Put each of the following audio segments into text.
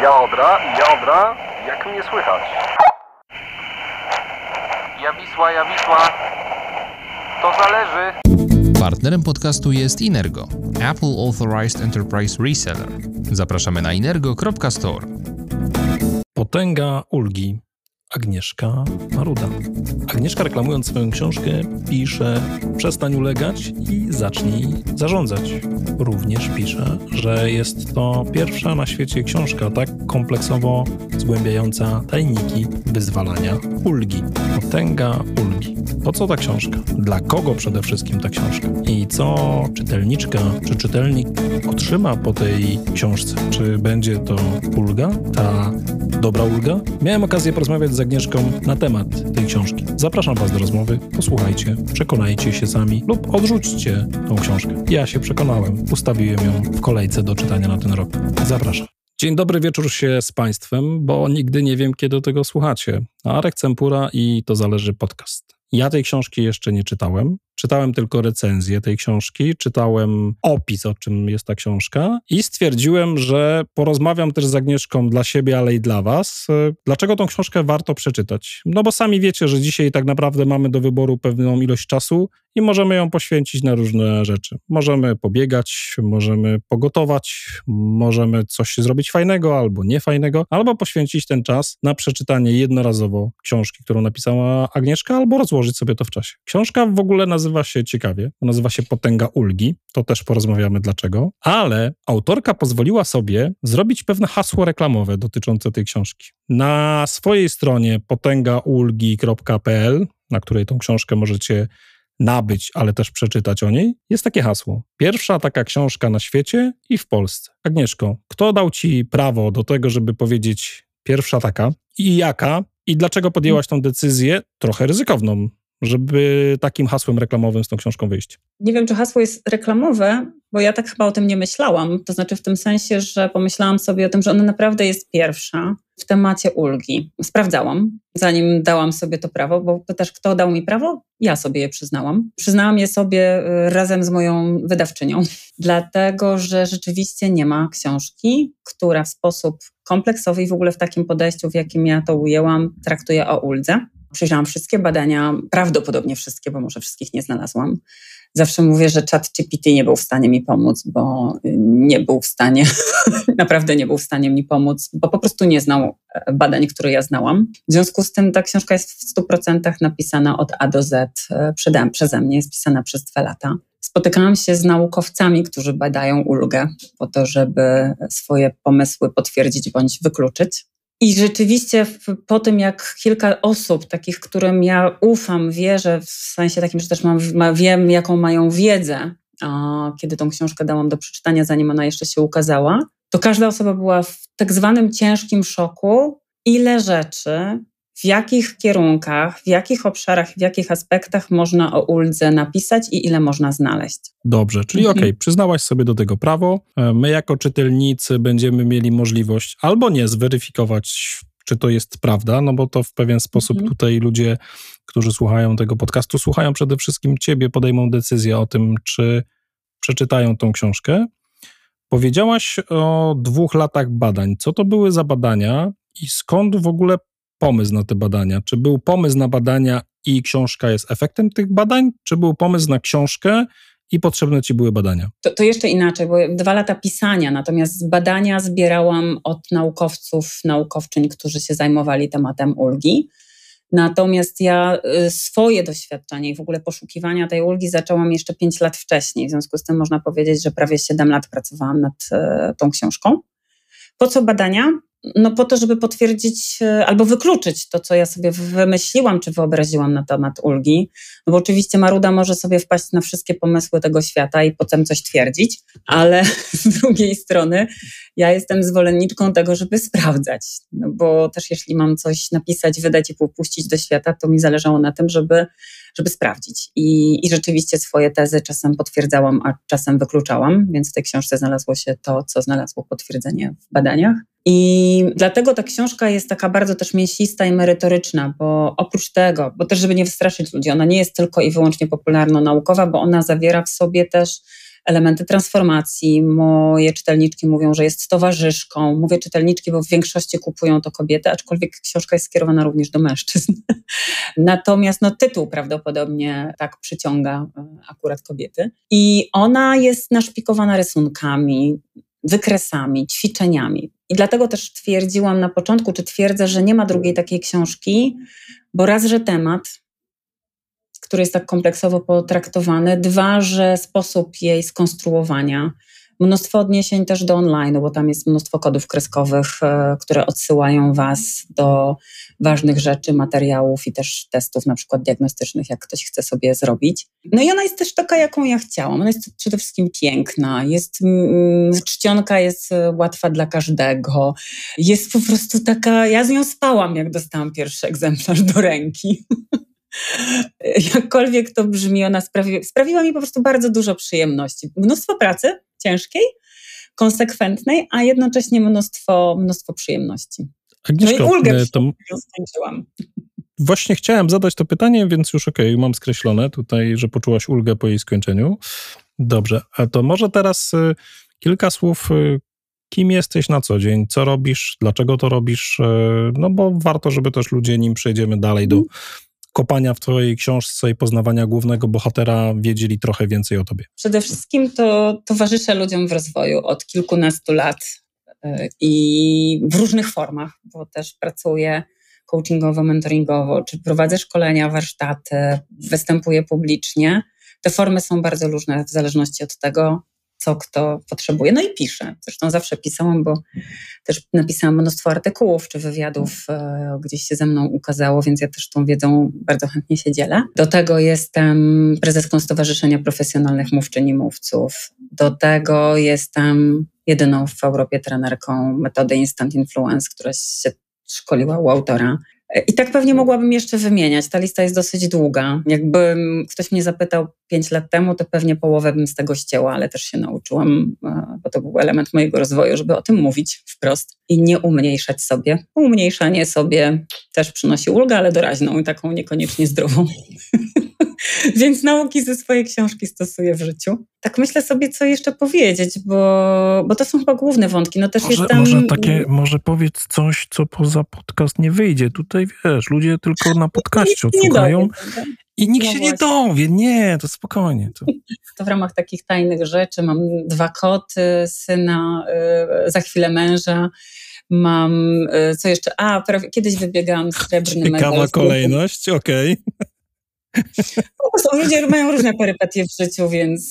Jodra, jak mnie słychać? Ja Wisła, to zależy. Partnerem podcastu jest Inergo, Apple Authorized Enterprise Reseller. Zapraszamy na inergo.store. Potęga ulgi. Agnieszka Maruda. Agnieszka, reklamując swoją książkę, pisze: przestań ulegać i zacznij zarządzać. Również pisze, że jest to pierwsza na świecie książka tak kompleksowo zgłębiająca tajniki wyzwalania ulgi. Potęga ulgi. Po co ta książka? Dla kogo przede wszystkim ta książka? I co czytelniczka czy czytelnik otrzyma po tej książce? Czy będzie to ulga? Ta dobra ulga? Miałem okazję porozmawiać z Agnieszką na temat tej książki. Zapraszam Was do rozmowy, posłuchajcie, przekonajcie się sami lub odrzućcie tą książkę. Ja się przekonałem, ustawiłem ją w kolejce do czytania na ten rok. Zapraszam. Dzień dobry wieczór się z Państwem, bo nigdy nie wiem, kiedy tego słuchacie. Arek Cempura i To Zależy podcast. Ja tej książki jeszcze nie czytałem. Czytałem tylko recenzję tej książki, czytałem opis, o czym jest ta książka i stwierdziłem, że porozmawiam też z Agnieszką dla siebie, ale i dla Was. Dlaczego tą książkę warto przeczytać? No bo sami wiecie, że dzisiaj tak naprawdę mamy do wyboru pewną ilość czasu i możemy ją poświęcić na różne rzeczy. Możemy pobiegać, możemy pogotować, możemy coś zrobić fajnego albo niefajnego, albo poświęcić ten czas na przeczytanie jednorazowo książki, którą napisała Agnieszka, albo rozłożyć sobie to w czasie. Książka w ogóle nazywa się ciekawie, nazywa się Potęga ulgi, to też porozmawiamy dlaczego, ale autorka pozwoliła sobie zrobić pewne hasło reklamowe dotyczące tej książki. Na swojej stronie potęgaulgi.pl, na której tą książkę możecie nabyć, ale też przeczytać o niej, jest takie hasło. Pierwsza taka książka na świecie i w Polsce. Agnieszko, kto dał Ci prawo do tego, żeby powiedzieć pierwsza taka i jaka i dlaczego podjęłaś tą decyzję, trochę ryzykowną, żeby takim hasłem reklamowym z tą książką wyjść? Nie wiem, czy hasło jest reklamowe, bo ja tak chyba o tym nie myślałam. To znaczy w tym sensie, że pomyślałam sobie o tym, że ona naprawdę jest pierwsza w temacie ulgi. Sprawdzałam, zanim dałam sobie to prawo, bo pytasz, kto dał mi prawo? Ja sobie je przyznałam. Przyznałam je sobie razem z moją wydawczynią, dlatego że rzeczywiście nie ma książki, która w sposób kompleksowy i w ogóle w takim podejściu, w jakim ja to ujęłam, traktuje o uldze. Przejrzałam wszystkie badania, prawdopodobnie wszystkie, bo może wszystkich nie znalazłam. Zawsze mówię, że ChatGPT nie był w stanie mi pomóc, bo nie był w stanie, naprawdę nie był w stanie mi pomóc, bo po prostu nie znał badań, które ja znałam. W związku z tym ta książka jest w 100% napisana od A do Z przeze mnie, jest pisana przez 2 lata. Spotykałam się z naukowcami, którzy badają ulgę po to, żeby swoje pomysły potwierdzić bądź wykluczyć. I rzeczywiście po tym, jak kilka osób, takich, którym ja ufam, wierzę, w sensie takim, że też wiem, jaką mają wiedzę, kiedy tą książkę dałam do przeczytania, zanim ona jeszcze się ukazała, to każda osoba była w tak zwanym ciężkim szoku, ile rzeczy, w jakich kierunkach, w jakich obszarach, w jakich aspektach można o uldze napisać i ile można znaleźć. Dobrze, czyli okej, przyznałaś sobie do tego prawo. My jako czytelnicy będziemy mieli możliwość albo nie zweryfikować, czy to jest prawda, no bo to w pewien sposób tutaj ludzie, którzy słuchają tego podcastu, słuchają przede wszystkim Ciebie, podejmą decyzję o tym, czy przeczytają tą książkę. Powiedziałaś o 2 latach badań. Co to były za badania i skąd w ogóle pomysł na te badania? Czy był pomysł na badania i książka jest efektem tych badań? Czy był pomysł na książkę i potrzebne Ci były badania? To jeszcze inaczej, bo 2 lata pisania, natomiast badania zbierałam od naukowców, naukowczyń, którzy się zajmowali tematem ulgi. Natomiast ja swoje doświadczenie i w ogóle poszukiwania tej ulgi zaczęłam jeszcze 5 lat wcześniej. W związku z tym można powiedzieć, że prawie 7 lat pracowałam nad tą książką. Po co badania? No po to, żeby potwierdzić albo wykluczyć to, co ja sobie wymyśliłam czy wyobraziłam na temat ulgi. No bo oczywiście Maruda może sobie wpaść na wszystkie pomysły tego świata i potem coś twierdzić, ale z drugiej strony ja jestem zwolenniczką tego, żeby sprawdzać. No bo też jeśli mam coś napisać, wydać i puścić do świata, to mi zależało na tym, żeby sprawdzić. I rzeczywiście swoje tezy czasem potwierdzałam, a czasem wykluczałam, więc w tej książce znalazło się to, co znalazło potwierdzenie w badaniach. I dlatego ta książka jest taka bardzo też mięsista i merytoryczna, bo oprócz tego, bo też żeby nie wystraszyć ludzi, ona nie jest tylko i wyłącznie popularno-naukowa, bo ona zawiera w sobie też elementy transformacji. Moje czytelniczki mówią, że jest towarzyszką. Mówię czytelniczki, bo w większości kupują to kobiety, aczkolwiek książka jest skierowana również do mężczyzn. Natomiast tytuł prawdopodobnie tak przyciąga akurat kobiety. I ona jest naszpikowana rysunkami, wykresami, ćwiczeniami. I dlatego też twierdziłam na początku, czy twierdzę, że nie ma drugiej takiej książki, bo raz, że temat, który jest tak kompleksowo potraktowany, dwa, że sposób jej skonstruowania, mnóstwo odniesień też do online, bo tam jest mnóstwo kodów kreskowych, które odsyłają Was do ważnych rzeczy, materiałów i też testów na przykład diagnostycznych, jak ktoś chce sobie zrobić. No i ona jest też taka, jaką ja chciałam. Ona jest przede wszystkim piękna, jest czcionka, jest łatwa dla każdego. Jest po prostu taka, ja z nią spałam, jak dostałam pierwszy egzemplarz do ręki. Jakkolwiek to brzmi, ona sprawiła mi po prostu bardzo dużo przyjemności. Mnóstwo pracy ciężkiej, konsekwentnej, a jednocześnie mnóstwo przyjemności. Agnieszka, no i ulgę skończyłam. Właśnie chciałem zadać to pytanie, więc już mam skreślone tutaj, że poczułaś ulgę po jej skończeniu. Dobrze, a to może teraz kilka słów, kim jesteś na co dzień, co robisz, dlaczego to robisz, no bo warto, żeby też ludzie, nim przejdziemy dalej do kopania w twojej książce i poznawania głównego bohatera, wiedzieli trochę więcej o tobie. Przede wszystkim to towarzyszę ludziom w rozwoju od kilkunastu lat i w różnych formach, bo też pracuję coachingowo, mentoringowo, czy prowadzę szkolenia, warsztaty, występuję publicznie. Te formy są bardzo różne w zależności od tego, co kto potrzebuje. No i piszę. Zresztą zawsze pisałam, bo też napisałam mnóstwo artykułów czy wywiadów, gdzieś się ze mną ukazało, więc ja też tą wiedzą bardzo chętnie się dzielę. Do tego jestem prezeską Stowarzyszenia Profesjonalnych Mówczyń i Mówców. Do tego jestem jedyną w Europie trenerką metody Instant Influence, która się szkoliła u autora. I tak pewnie mogłabym jeszcze wymieniać. Ta lista jest dosyć długa. Jakby ktoś mnie zapytał 5 lat temu, to pewnie połowę bym z tego ścięła, ale też się nauczyłam, bo to był element mojego rozwoju, żeby o tym mówić wprost i nie umniejszać sobie. Umniejszanie sobie też przynosi ulgę, ale doraźną i taką niekoniecznie zdrową. Więc nauki ze swojej książki stosuję w życiu. Tak myślę sobie, co jeszcze powiedzieć, bo to są chyba główne wątki. No też może powiedz coś, co poza podcast nie wyjdzie. Tutaj wiesz, ludzie tylko na podcaście odsłuchają i nikt się nie dowie. Nie, to spokojnie. To w ramach takich tajnych rzeczy mam 2 koty, syna, za chwilę męża. Mam, co jeszcze? Kiedyś wybiegałam srebrny medal. Ciekawa kolejność, okej. Ludzie mają różne perypetie w życiu,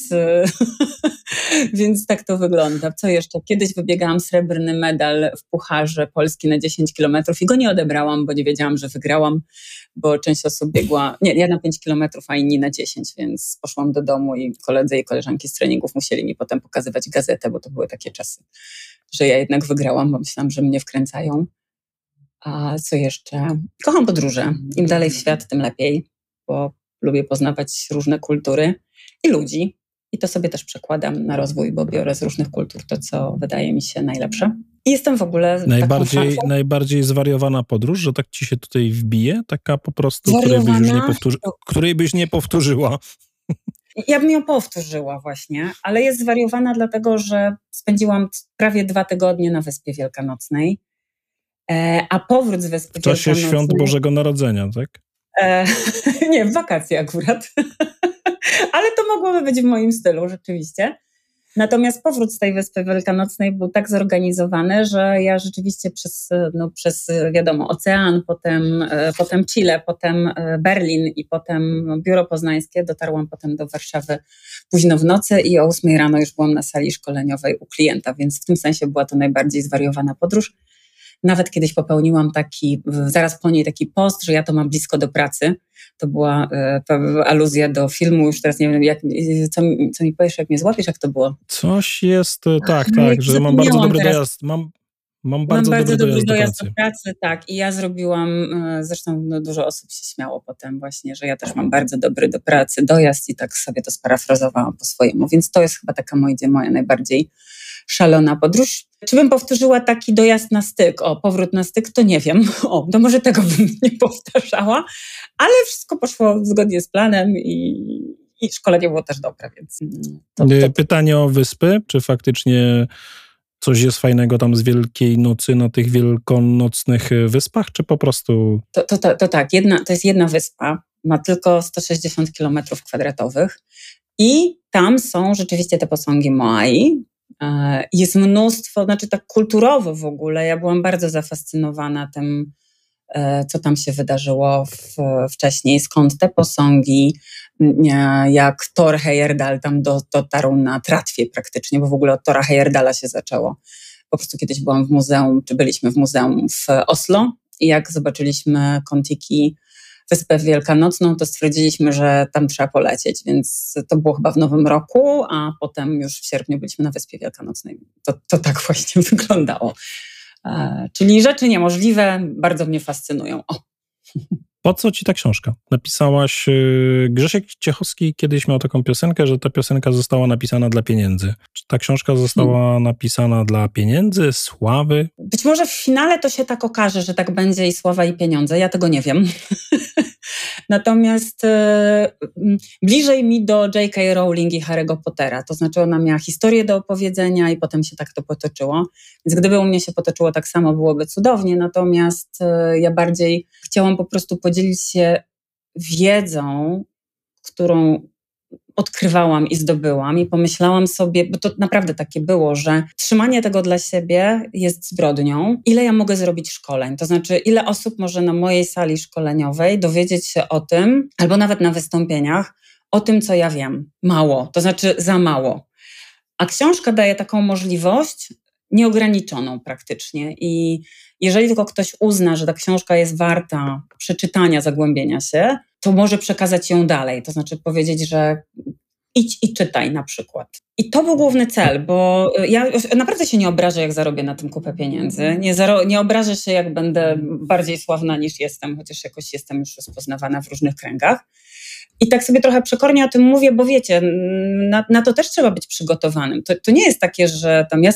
więc tak to wygląda. Co jeszcze? Kiedyś wybiegałam srebrny medal w Pucharze Polski na 10 kilometrów i go nie odebrałam, bo nie wiedziałam, że wygrałam, bo część osób biegła, ja na 5 kilometrów, a inni na 10, więc poszłam do domu i koledzy i koleżanki z treningów musieli mi potem pokazywać gazetę, bo to były takie czasy, że ja jednak wygrałam, bo myślałam, że mnie wkręcają. A co jeszcze? Kocham podróże. Im dalej w świat, tym lepiej, bo lubię poznawać różne kultury i ludzi. I to sobie też przekładam na rozwój, bo biorę z różnych kultur to, co wydaje mi się najlepsze. I jestem w ogóle najbardziej zwariowana podróż, że tak ci się tutaj wbije? Taka po prostu, której byś nie powtórzyła. Ja bym ją powtórzyła właśnie, ale jest zwariowana dlatego, że spędziłam prawie 2 tygodnie na Wyspie Wielkanocnej, a powrót z Wyspy Wielkanocnej... W czasie świąt Bożego Narodzenia, tak? Nie, w wakacje akurat. Ale to mogłoby być w moim stylu, rzeczywiście. Natomiast powrót z tej Wyspy Wielkanocnej był tak zorganizowany, że ja rzeczywiście przez wiadomo, ocean, potem Chile, potem Berlin i potem Biuro Poznańskie dotarłam potem do Warszawy późno w nocy i o 8 rano już byłam na sali szkoleniowej u klienta, więc w tym sensie była to najbardziej zwariowana podróż. Nawet kiedyś popełniłam zaraz po niej taki post, że ja to mam blisko do pracy. To była aluzja do filmu, już teraz nie wiem, co mi powiesz, jak mnie złapiesz, jak to było? Coś jest, tak, że mam bardzo dobry dojazd. Mam bardzo dobry dojazd do pracy. Tak. I ja zrobiłam, zresztą dużo osób się śmiało potem właśnie, że ja też mam bardzo dobry do pracy dojazd i tak sobie to sparafrazowałam po swojemu. Więc to jest chyba taka moja najbardziej szalona podróż. Czy bym powtórzyła taki dojazd na styk, powrót na styk, to nie wiem. To może tego bym nie powtarzała, ale wszystko poszło zgodnie z planem i szkolenie było też dobre, więc... Pytanie o wyspy, czy faktycznie coś jest fajnego tam z Wielkiej Nocy na tych wielkanocnych wyspach, czy po prostu... To tak, to jest jedna wyspa, ma tylko 160 km² i tam są rzeczywiście te posągi Moai. Jest mnóstwo, znaczy tak kulturowo w ogóle, ja byłam bardzo zafascynowana tym, co tam się wydarzyło wcześniej, skąd te posągi, jak Thor Heyerdahl tam dotarł na tratwie praktycznie, bo w ogóle od Thora Heyerdahla się zaczęło. Po prostu kiedyś byłam w muzeum, czy byliśmy w muzeum w Oslo i jak zobaczyliśmy Kon-Tiki, Wyspę Wielkanocną, to stwierdziliśmy, że tam trzeba polecieć, więc to było chyba w Nowym Roku, a potem już w sierpniu byliśmy na Wyspie Wielkanocnej. To tak właśnie wyglądało. Czyli rzeczy niemożliwe bardzo mnie fascynują. Po co ci ta książka? Napisałaś, Grzesiek Ciechowski kiedyś miał taką piosenkę, że ta piosenka została napisana dla pieniędzy. Czy ta książka została napisana dla pieniędzy, sławy? Być może w finale to się tak okaże, że tak będzie i sława i pieniądze. Ja tego nie wiem. Natomiast bliżej mi do J.K. Rowling i Harry'ego Pottera. To znaczy ona miała historię do opowiedzenia i potem się tak to potoczyło. Więc gdyby u mnie się potoczyło tak samo, byłoby cudownie. Natomiast ja bardziej chciałam po prostu podzielić się wiedzą, którą odkrywałam i zdobyłam i pomyślałam sobie, bo to naprawdę takie było, że trzymanie tego dla siebie jest zbrodnią. Ile ja mogę zrobić szkoleń? To znaczy, ile osób może na mojej sali szkoleniowej dowiedzieć się o tym, albo nawet na wystąpieniach, o tym, co ja wiem. Mało, to znaczy za mało. A książka daje taką możliwość nieograniczoną praktycznie i jeżeli tylko ktoś uzna, że ta książka jest warta przeczytania, zagłębienia się, to może przekazać ją dalej, to znaczy powiedzieć, że idź i czytaj na przykład. I to był główny cel, bo ja naprawdę się nie obrażę, jak zarobię na tym kupę pieniędzy. Nie obrażę się, jak będę bardziej sławna niż jestem, chociaż jakoś jestem już rozpoznawana w różnych kręgach. I tak sobie trochę przekornie o tym mówię, bo wiecie, na to też trzeba być przygotowanym. To nie jest takie, że tam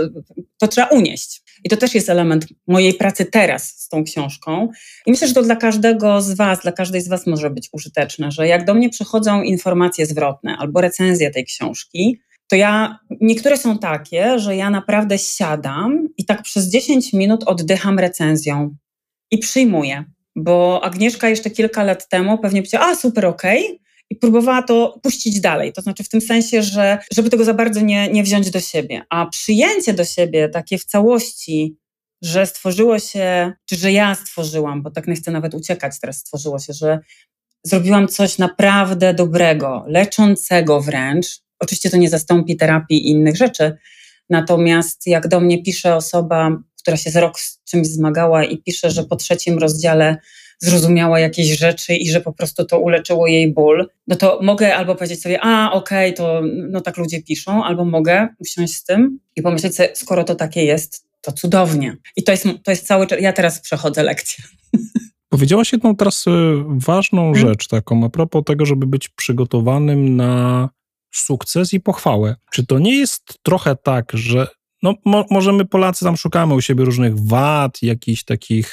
to trzeba unieść. I to też jest element mojej pracy teraz z tą książką. I myślę, że to dla każdego z was, dla każdej z was może być użyteczne, że jak do mnie przychodzą informacje zwrotne albo recenzje tej książki, to niektóre są takie, że ja naprawdę siadam i tak przez 10 minut oddycham recenzją i przyjmuję. Bo Agnieszka jeszcze kilka lat temu pewnie powiedziała, super, okej, i próbowała to puścić dalej. To znaczy w tym sensie, że żeby tego za bardzo nie wziąć do siebie. A przyjęcie do siebie takie w całości, że stworzyło się, czy że ja stworzyłam, bo tak nie chcę nawet uciekać, teraz stworzyło się, że zrobiłam coś naprawdę dobrego, leczącego wręcz. Oczywiście to nie zastąpi terapii i innych rzeczy, natomiast jak do mnie pisze osoba, która się za rok z czymś zmagała i pisze, że po 3 rozdziale zrozumiała jakieś rzeczy i że po prostu to uleczyło jej ból, no to mogę albo powiedzieć sobie, okej, to no tak ludzie piszą, albo mogę usiąść z tym i pomyśleć sobie, skoro to takie jest, to cudownie. I to jest cały czas, ja teraz przechodzę lekcję. Powiedziałaś jedną teraz ważną rzecz taką, a propos tego, żeby być przygotowanym na sukces i pochwałę. Czy to nie jest trochę tak, że może my Polacy tam szukamy u siebie różnych wad, jakichś takich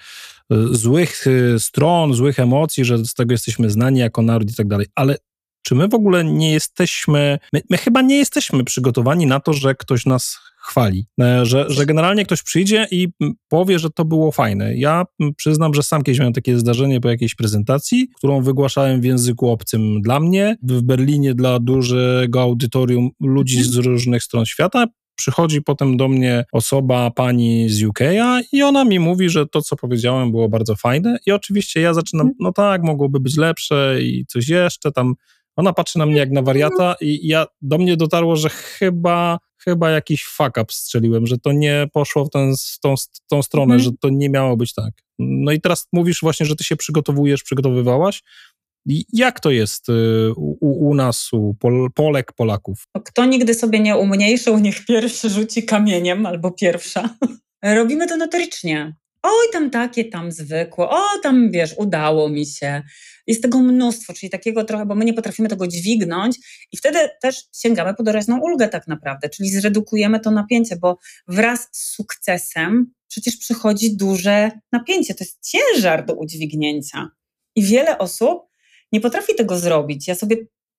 złych stron, złych emocji, że z tego jesteśmy znani jako naród i tak dalej, ale czy my w ogóle nie jesteśmy, my chyba nie jesteśmy przygotowani na to, że ktoś nas chwali, że generalnie ktoś przyjdzie i powie, że to było fajne. Ja przyznam, że sam kiedyś miałem takie zdarzenie po jakiejś prezentacji, którą wygłaszałem w języku obcym dla mnie, w Berlinie dla dużego audytorium ludzi z różnych stron świata. Przychodzi potem do mnie osoba, pani z UK-a i ona mi mówi, że to, co powiedziałem, było bardzo fajne i oczywiście ja zaczynam, no tak, mogłoby być lepsze i coś jeszcze tam. Ona patrzy na mnie jak na wariata i do mnie dotarło, że chyba jakiś fuck up strzeliłem, że to nie poszło w tą stronę, że to nie miało być tak. No i teraz mówisz właśnie, że ty się przygotowywałaś. I jak to jest u nas, u Polek, Polaków? Kto nigdy sobie nie umniejszył, niech pierwszy rzuci kamieniem albo pierwsza. Robimy to notorycznie. Oj, tam takie, tam zwykłe, tam wiesz, udało mi się. Jest tego mnóstwo, czyli takiego trochę, bo my nie potrafimy tego dźwignąć i wtedy też sięgamy po doraźną ulgę tak naprawdę, czyli zredukujemy to napięcie, bo wraz z sukcesem przecież przychodzi duże napięcie, to jest ciężar do udźwignięcia. I wiele osób nie potrafi tego zrobić. Ja sobie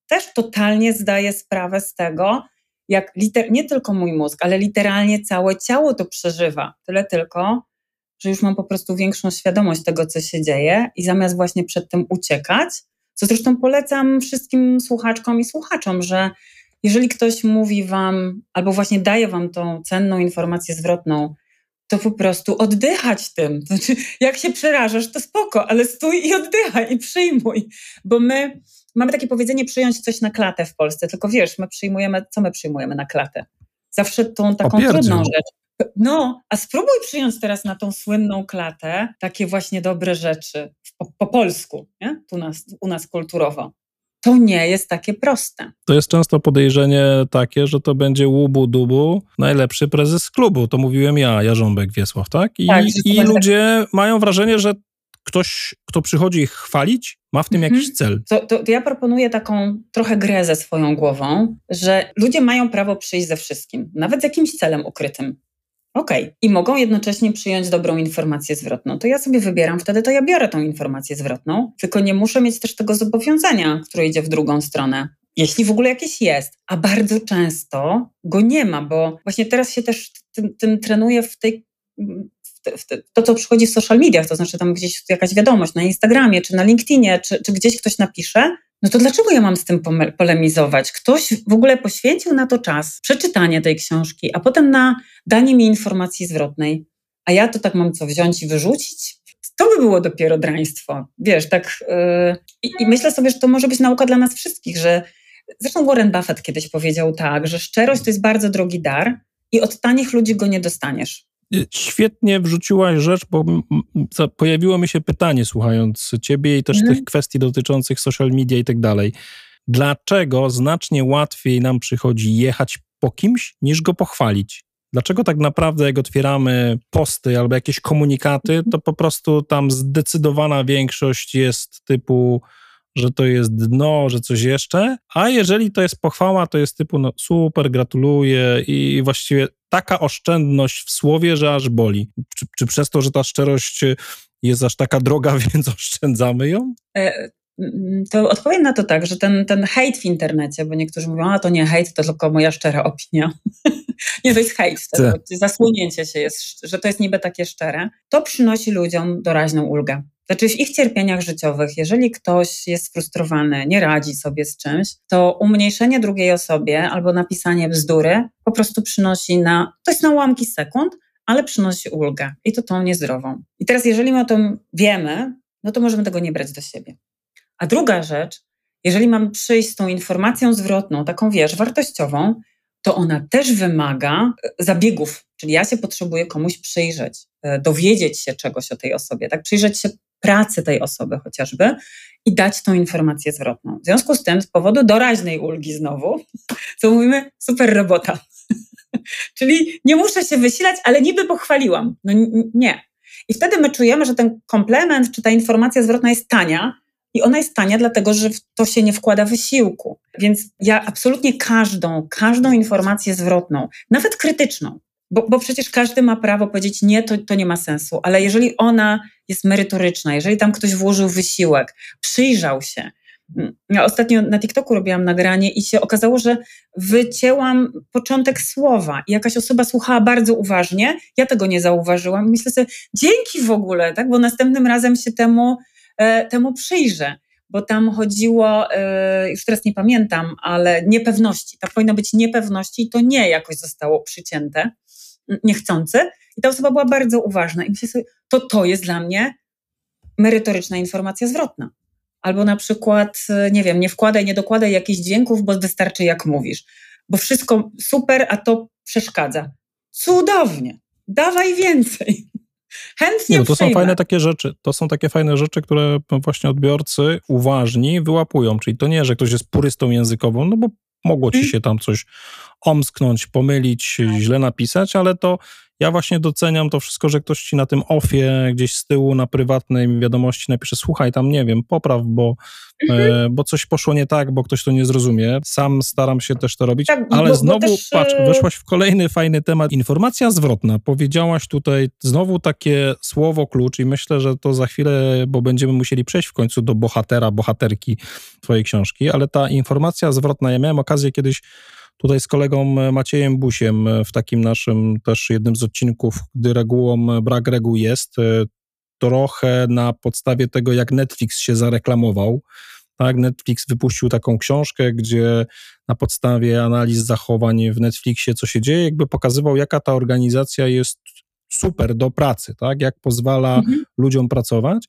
też totalnie zdaję sprawę z tego, jak nie tylko mój mózg, ale literalnie całe ciało to przeżywa. Tyle tylko, że już mam po prostu większą świadomość tego, co się dzieje i zamiast właśnie przed tym uciekać, co zresztą polecam wszystkim słuchaczkom i słuchaczom, że jeżeli ktoś mówi wam albo właśnie daje wam tą cenną informację zwrotną, to po prostu oddychać tym. Znaczy, jak się przerażasz, to spoko, ale stój i oddychaj i przyjmuj. Bo my mamy takie powiedzenie przyjąć coś na klatę w Polsce, tylko wiesz, co my przyjmujemy na klatę? Zawsze tą taką trudną rzecz. No, a spróbuj przyjąć teraz na tą słynną klatę takie właśnie dobre rzeczy po polsku, nie? U nas kulturowo. To nie jest takie proste. To jest często podejrzenie takie, że to będzie łubu-dubu najlepszy prezes klubu. To mówiłem ja, Jarząbek Wiesław, tak? I ludzie mają wrażenie, że ktoś, kto przychodzi ich chwalić, ma w tym jakiś cel. To ja proponuję taką trochę grę ze swoją głową, że ludzie mają prawo przyjść ze wszystkim, nawet z jakimś celem ukrytym. Okej. I mogą jednocześnie przyjąć dobrą informację zwrotną. To ja sobie wybieram, wtedy to ja biorę tą informację zwrotną, tylko nie muszę mieć też tego zobowiązania, które idzie w drugą stronę. Jeśli w ogóle jakieś jest, a bardzo często go nie ma, bo właśnie teraz się też tym trenuję to, co przychodzi w social mediach, to znaczy tam gdzieś jakaś wiadomość na Instagramie, czy na LinkedInie, czy gdzieś ktoś napisze, no to dlaczego ja mam z tym polemizować? Ktoś w ogóle poświęcił na to czas, przeczytanie tej książki, a potem na danie mi informacji zwrotnej. A ja to tak mam co, wziąć i wyrzucić? To by było dopiero draństwo. Wiesz, tak... I myślę sobie, że to może być nauka dla nas wszystkich, że zresztą Warren Buffett kiedyś powiedział tak, że szczerość to jest bardzo drogi dar i od tanich ludzi go nie dostaniesz. Świetnie wrzuciłaś rzecz, bo pojawiło mi się pytanie, słuchając ciebie i też tych kwestii dotyczących social media i tak dalej. Dlaczego znacznie łatwiej nam przychodzi jechać po kimś, niż go pochwalić? Dlaczego tak naprawdę, jak otwieramy posty albo jakieś komunikaty, to po prostu tam zdecydowana większość jest typu, że to jest dno, że coś jeszcze, a jeżeli to jest pochwała, to jest typu no super, gratuluję i właściwie taka oszczędność w słowie, że aż boli. Czy przez to, że ta szczerość jest aż taka droga, więc oszczędzamy ją? To odpowiem na to tak, że ten hejt w internecie, bo niektórzy mówią, a to nie hejt, to tylko moja szczera opinia. Nie, to jest hejt, zasłonięcie się jest, że to jest niby takie szczere. To przynosi ludziom doraźną ulgę. Znaczy w ich cierpieniach życiowych, jeżeli ktoś jest sfrustrowany, nie radzi sobie z czymś, to umniejszenie drugiej osobie albo napisanie bzdury po prostu przynosi to jest na ułamki sekund, ale przynosi ulgę i to tą niezdrową. I teraz jeżeli my o tym wiemy, no to możemy tego nie brać do siebie. A druga rzecz, jeżeli mam przyjść z tą informacją zwrotną, taką wiesz, wartościową, to ona też wymaga zabiegów, czyli ja się potrzebuję komuś przyjrzeć, dowiedzieć się czegoś o tej osobie, tak, przyjrzeć się pracy tej osoby chociażby i dać tą informację zwrotną. W związku z tym, z powodu doraźnej ulgi znowu, to mówimy super robota. Czyli nie muszę się wysilać, ale niby pochwaliłam. No nie. I wtedy my czujemy, że ten komplement czy ta informacja zwrotna jest tania i ona jest tania dlatego, że w to się nie wkłada wysiłku. Więc ja absolutnie każdą informację zwrotną, nawet krytyczną, bo przecież każdy ma prawo powiedzieć nie, to nie ma sensu, ale jeżeli ona jest merytoryczna, jeżeli tam ktoś włożył wysiłek, przyjrzał się. Ja ostatnio na TikToku robiłam nagranie i się okazało, że wycięłam początek słowa i jakaś osoba słuchała bardzo uważnie, ja tego nie zauważyłam i myślę sobie, dzięki w ogóle, tak, bo następnym razem się temu przyjrzę, bo tam chodziło, już teraz nie pamiętam, ale niepewności, tam powinno być niepewności i to nie jakoś zostało przycięte, niechcący i ta osoba była bardzo uważna i myślę sobie, to jest dla mnie merytoryczna informacja zwrotna. Albo na przykład, nie wiem, nie wkładaj, nie dokładaj jakichś dźwięków, bo wystarczy jak mówisz. Bo wszystko super, a to przeszkadza. Cudownie. Dawaj więcej. Chętnie to przyjmę. są fajne takie rzeczy. To są takie fajne rzeczy, które właśnie odbiorcy uważni wyłapują. Czyli to nie, że ktoś jest purystą językową, no bo mogło ci się tam coś omsknąć, pomylić, źle napisać, ale to Ja właśnie doceniam to wszystko, że ktoś ci na tym offie gdzieś z tyłu na prywatnej wiadomości napisze, słuchaj, tam nie wiem, popraw, bo coś poszło nie tak, bo ktoś to nie zrozumie. Sam staram się też to robić, Tak, ale bo znowu, też, patrz, weszłaś w kolejny fajny temat. Informacja zwrotna. Powiedziałaś tutaj znowu takie słowo klucz i myślę, że to za chwilę, bo będziemy musieli przejść w końcu do bohaterki twojej książki, ale ta informacja zwrotna, ja miałem okazję kiedyś tutaj z kolegą Maciejem Busiem w takim naszym też jednym z odcinków, gdy brak reguł jest, trochę na podstawie tego, jak Netflix się zareklamował. Tak, Netflix wypuścił taką książkę, gdzie na podstawie analiz zachowań w Netflixie, co się dzieje, jakby pokazywał, jaka ta organizacja jest super do pracy, tak, jak pozwala ludziom pracować,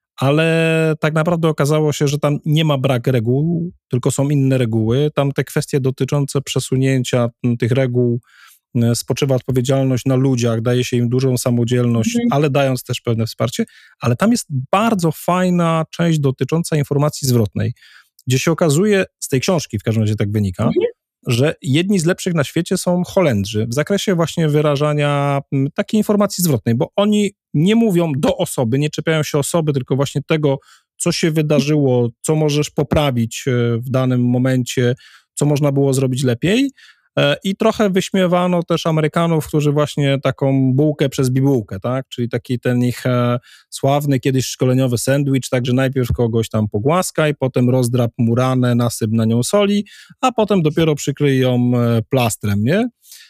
ale tak naprawdę okazało się, że tam nie ma brak reguł, tylko są inne reguły. Tam te kwestie dotyczące przesunięcia tych reguł spoczywa odpowiedzialność na ludziach, daje się im dużą samodzielność, ale dając też pewne wsparcie, ale tam jest bardzo fajna część dotycząca informacji zwrotnej, gdzie się okazuje, z tej książki w każdym razie tak wynika, że jedni z lepszych na świecie są Holendrzy w zakresie właśnie wyrażania takiej informacji zwrotnej, bo oni nie mówią do osoby, nie czepiają się osoby, tylko właśnie tego, co się wydarzyło, co możesz poprawić w danym momencie, co można było zrobić lepiej. I trochę wyśmiewano też Amerykanów, którzy właśnie taką bułkę przez bibułkę, tak? Czyli taki ten ich sławny kiedyś szkoleniowy sandwich, także najpierw kogoś tam pogłaskaj, potem rozdrap mu ranę, nasyp na nią soli, a potem dopiero przykryj ją plastrem, nie?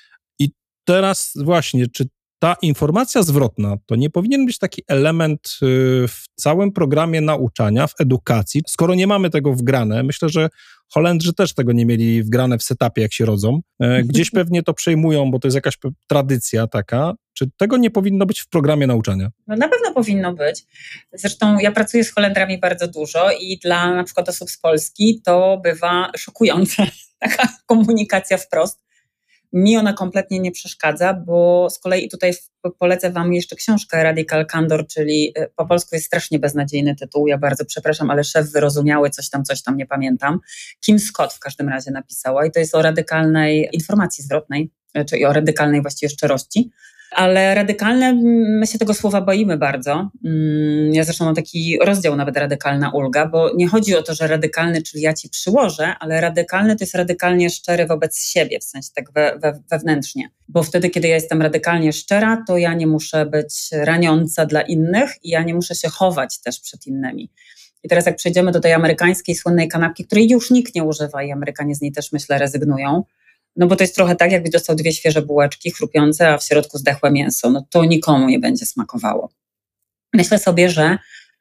I teraz właśnie, czy ta informacja zwrotna to nie powinien być taki element w całym programie nauczania, w edukacji, skoro nie mamy tego wgrane. Myślę, że Holendrzy też tego nie mieli wgrane w setupie, jak się rodzą. Gdzieś pewnie to przejmują, bo to jest jakaś tradycja taka. Czy tego nie powinno być w programie nauczania? No na pewno powinno być. Zresztą ja pracuję z Holendrami bardzo dużo i dla na przykład osób z Polski to bywa szokujące, taka komunikacja wprost. Mi ona kompletnie nie przeszkadza, bo z kolei tutaj polecę wam jeszcze książkę Radical Candor, czyli po polsku jest strasznie beznadziejny tytuł, ja bardzo przepraszam, ale szef wyrozumiały, coś tam, nie pamiętam. Kim Scott w każdym razie napisała i to jest o radykalnej informacji zwrotnej, czyli o radykalnej właściwie szczerości. Ale radykalne, my się tego słowa boimy bardzo. Ja zresztą mam taki rozdział nawet radykalna ulga, bo nie chodzi o to, że radykalny, czyli ja ci przyłożę, ale radykalny to jest radykalnie szczery wobec siebie, w sensie tak wewnętrznie. Bo wtedy, kiedy ja jestem radykalnie szczera, to ja nie muszę być raniąca dla innych i ja nie muszę się chować też przed innymi. I teraz jak przejdziemy do tej amerykańskiej słynnej kanapki, której już nikt nie używa i Amerykanie z niej też myślę rezygnują, no bo to jest trochę tak, jakbyś dostał 2 świeże bułeczki chrupiące, a w środku zdechłe mięso. No to nikomu nie będzie smakowało. Myślę sobie, że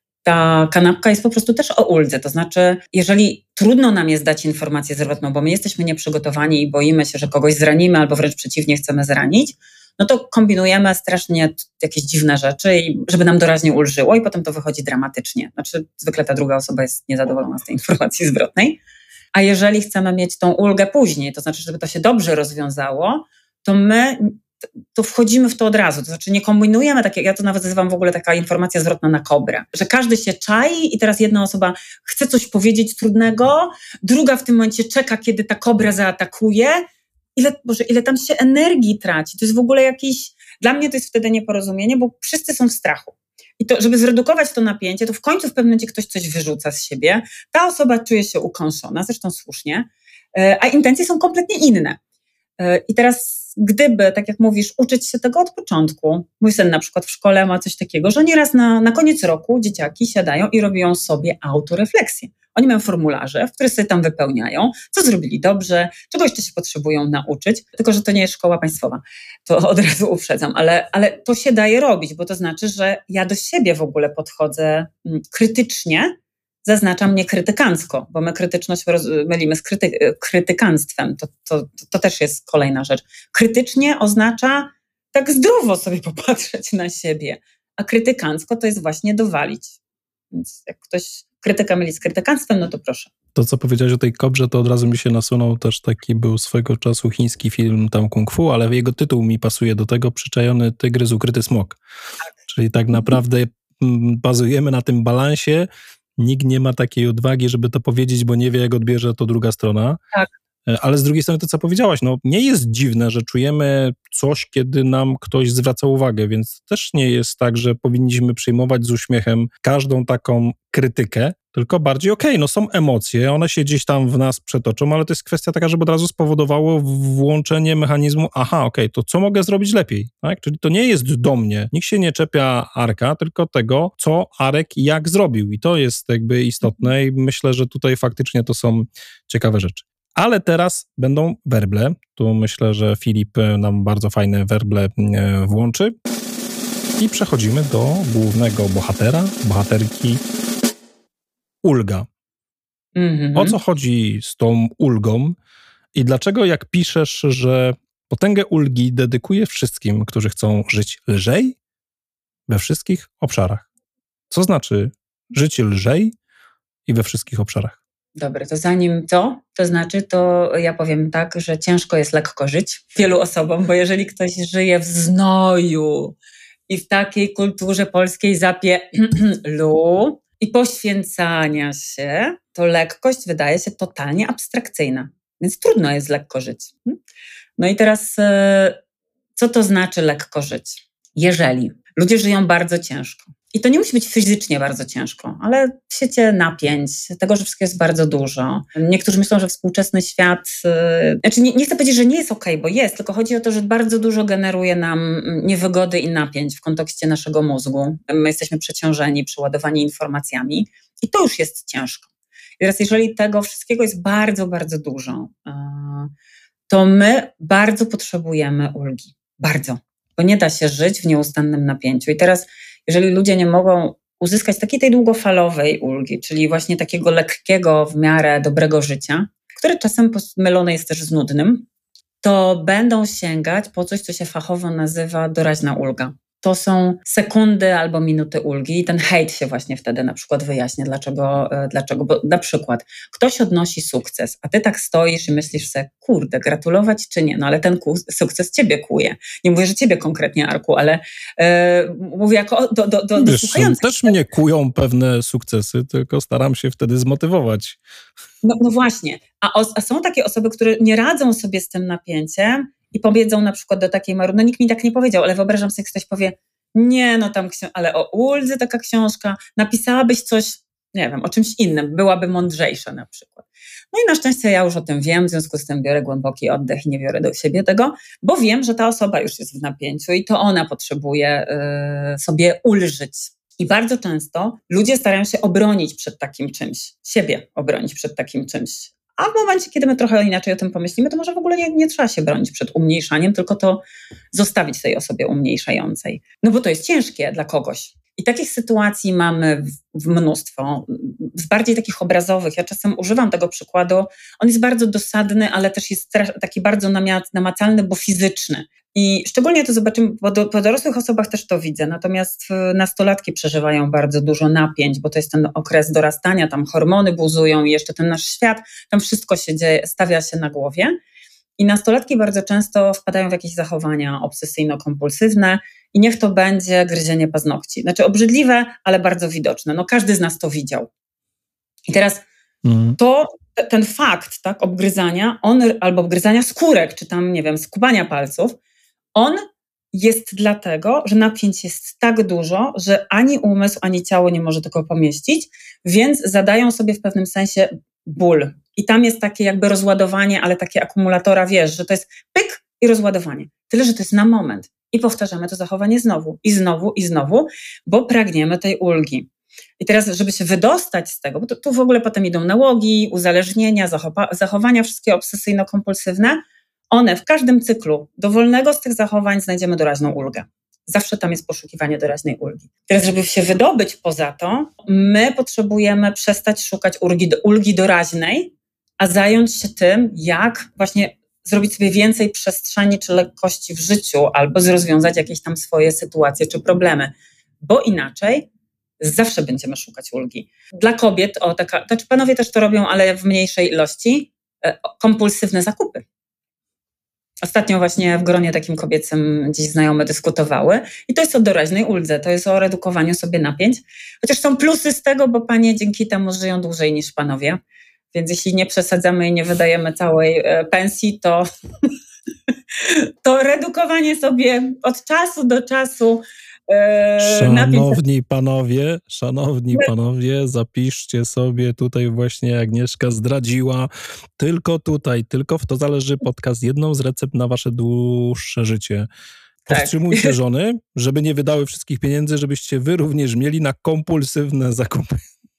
ta kanapka jest po prostu też o uldze. To znaczy, jeżeli trudno nam jest dać informację zwrotną, bo my jesteśmy nieprzygotowani i boimy się, że kogoś zranimy albo wręcz przeciwnie chcemy zranić, no to kombinujemy strasznie jakieś dziwne rzeczy, żeby nam doraźnie ulżyło i potem to wychodzi dramatycznie. Znaczy, zwykle ta druga osoba jest niezadowolona z tej informacji zwrotnej. A jeżeli chcemy mieć tą ulgę później, to znaczy, żeby to się dobrze rozwiązało, to my wchodzimy w to od razu. To znaczy nie kombinujemy, ja to nawet nazywam w ogóle taka informacja zwrotna na kobrę, że każdy się czai i teraz jedna osoba chce coś powiedzieć trudnego, druga w tym momencie czeka, kiedy ta kobra zaatakuje. Ile tam się energii traci. To jest w ogóle dla mnie to jest wtedy nieporozumienie, bo wszyscy są w strachu. I to, żeby zredukować to napięcie, to w końcu w pewnym momencie ktoś coś wyrzuca z siebie. Ta osoba czuje się ukąszona, zresztą słusznie, a intencje są kompletnie inne. I teraz gdyby, tak jak mówisz, uczyć się tego od początku. Mój syn na przykład w szkole ma coś takiego, że nieraz na koniec roku dzieciaki siadają i robią sobie autorefleksję. Oni mają formularze, w których sobie tam wypełniają, co zrobili dobrze, czego jeszcze się potrzebują nauczyć, tylko że to nie jest szkoła państwowa. To od razu uprzedzam, ale to się daje robić, bo to znaczy, że ja do siebie w ogóle podchodzę krytycznie, zaznaczam nie krytykancko, bo my krytyczność mylimy z krytykanstwem. To też jest kolejna rzecz. Krytycznie oznacza tak zdrowo sobie popatrzeć na siebie, a krytykancko to jest właśnie dowalić. Więc jak ktoś krytyka myli z krytykanstwem, no to proszę. To, co powiedziałeś o tej kobrze, to od razu mi się nasunął też taki był swego czasu chiński film tam kung fu, ale jego tytuł mi pasuje do tego, Przyczajony tygrys, ukryty smok. Tak. Czyli tak naprawdę bazujemy na tym balansie. Nikt nie ma takiej odwagi, żeby to powiedzieć, bo nie wie, jak odbierze to druga strona. Tak. Ale z drugiej strony to, co powiedziałaś, no nie jest dziwne, że czujemy coś, kiedy nam ktoś zwraca uwagę, więc też nie jest tak, że powinniśmy przyjmować z uśmiechem każdą taką krytykę, tylko bardziej no są emocje, one się gdzieś tam w nas przetoczą, ale to jest kwestia taka, żeby od razu spowodowało włączenie mechanizmu, to co mogę zrobić lepiej, tak? Czyli to nie jest do mnie, nikt się nie czepia Arka, tylko tego, co Arek i jak zrobił i to jest jakby istotne i myślę, że tutaj faktycznie to są ciekawe rzeczy. Ale teraz będą werble, tu myślę, że Filip nam bardzo fajne werble włączy i przechodzimy do głównego bohaterki, ulga. O co chodzi z tą ulgą i dlaczego jak piszesz, że potęgę ulgi dedykuję wszystkim, którzy chcą żyć lżej we wszystkich obszarach? Co znaczy żyć lżej i we wszystkich obszarach? Dobra, to zanim to znaczy, to ja powiem tak, że ciężko jest lekko żyć wielu osobom, bo jeżeli ktoś żyje w znoju i w takiej kulturze polskiej zapielu i poświęcania się, to lekkość wydaje się totalnie abstrakcyjna, więc trudno jest lekko żyć. No i teraz, co to znaczy lekko żyć? Jeżeli ludzie żyją bardzo ciężko, i to nie musi być fizycznie bardzo ciężko, ale w świecie napięć, tego, że wszystko jest bardzo dużo. Niektórzy myślą, że współczesny świat, nie chcę powiedzieć, że nie jest okej, bo jest, tylko chodzi o to, że bardzo dużo generuje nam niewygody i napięć w kontekście naszego mózgu. My jesteśmy przeciążeni, przeładowani informacjami i to już jest ciężko. I teraz jeżeli tego wszystkiego jest bardzo, bardzo dużo, to my bardzo potrzebujemy ulgi. Bardzo. Bo nie da się żyć w nieustannym napięciu. I teraz jeżeli ludzie nie mogą uzyskać takiej tej długofalowej ulgi, czyli właśnie takiego lekkiego, w miarę dobrego życia, które czasem mylone jest też z nudnym, to będą sięgać po coś, co się fachowo nazywa doraźna ulga. To są sekundy albo minuty ulgi i ten hejt się właśnie wtedy na przykład wyjaśnia, dlaczego, bo na przykład ktoś odnosi sukces, a ty tak stoisz i myślisz sobie, kurde, gratulować czy nie, no ale ten sukces ciebie kłuje. Nie mówię, że ciebie konkretnie, Arku, ale mówię jako do słuchających. Też mnie kłują pewne sukcesy, tylko staram się wtedy zmotywować. No właśnie, a są takie osoby, które nie radzą sobie z tym napięciem, i powiedzą na przykład do takiej Maru, no nikt mi tak nie powiedział, ale wyobrażam sobie, jak ktoś powie, nie, no tam, ale o uldze taka książka, napisałabyś coś, nie wiem, o czymś innym, byłaby mądrzejsza na przykład. No i na szczęście ja już o tym wiem, w związku z tym biorę głęboki oddech i nie biorę do siebie tego, bo wiem, że ta osoba już jest w napięciu i to ona potrzebuje sobie ulżyć. I bardzo często ludzie starają się obronić przed takim czymś, siebie obronić przed takim czymś. A w momencie, kiedy my trochę inaczej o tym pomyślimy, to może w ogóle nie trzeba się bronić przed umniejszaniem, tylko to zostawić tej osobie umniejszającej. No bo to jest ciężkie dla kogoś. I takich sytuacji mamy mnóstwo, z bardziej takich obrazowych. Ja czasem używam tego przykładu. On jest bardzo dosadny, ale też jest taki bardzo namacalny, bo fizyczny. I szczególnie to zobaczymy, bo po dorosłych osobach też to widzę, natomiast nastolatki przeżywają bardzo dużo napięć, bo to jest ten okres dorastania, tam hormony buzują i jeszcze ten nasz świat, tam wszystko się dzieje, stawia się na głowie. I nastolatki bardzo często wpadają w jakieś zachowania obsesyjno-kompulsywne i niech to będzie gryzienie paznokci. Znaczy obrzydliwe, ale bardzo widoczne. No każdy z nas to widział. I teraz ten fakt, tak, obgryzania, albo obgryzania skórek, czy tam, nie wiem, skubania palców, on jest dlatego, że napięć jest tak dużo, że ani umysł, ani ciało nie może tego pomieścić, więc zadają sobie w pewnym sensie ból. I tam jest takie jakby rozładowanie, ale takie akumulatora, wiesz, że to jest pyk i rozładowanie. Tyle, że to jest na moment. I powtarzamy to zachowanie znowu, i znowu, i znowu, bo pragniemy tej ulgi. I teraz, żeby się wydostać z tego, bo tu w ogóle potem idą nałogi, uzależnienia, zachowania wszystkie obsesyjno-kompulsywne, one w każdym cyklu dowolnego z tych zachowań znajdziemy doraźną ulgę. Zawsze tam jest poszukiwanie doraźnej ulgi. Teraz, żeby się wydobyć poza to, my potrzebujemy przestać szukać ulgi doraźnej, a zająć się tym, jak właśnie zrobić sobie więcej przestrzeni czy lekkości w życiu albo rozwiązać jakieś tam swoje sytuacje czy problemy. Bo inaczej zawsze będziemy szukać ulgi. Dla kobiet, znaczy panowie też to robią, ale w mniejszej ilości, kompulsywne zakupy. Ostatnio właśnie w gronie takim kobiecym gdzieś znajome dyskutowały i to jest o doraźnej uldze, to jest o redukowaniu sobie napięć, chociaż są plusy z tego, bo panie dzięki temu żyją dłużej niż panowie, Więc jeśli nie przesadzamy i nie wydajemy całej pensji, to redukowanie sobie od czasu do czasu. Szanowni panowie, zapiszcie sobie, tutaj właśnie Agnieszka zdradziła, tylko tutaj, tylko w To Zależy podcast, jedną z recept na wasze dłuższe życie. Powstrzymujcie żony, żeby nie wydały wszystkich pieniędzy, żebyście wy również mieli na kompulsywne zakupy.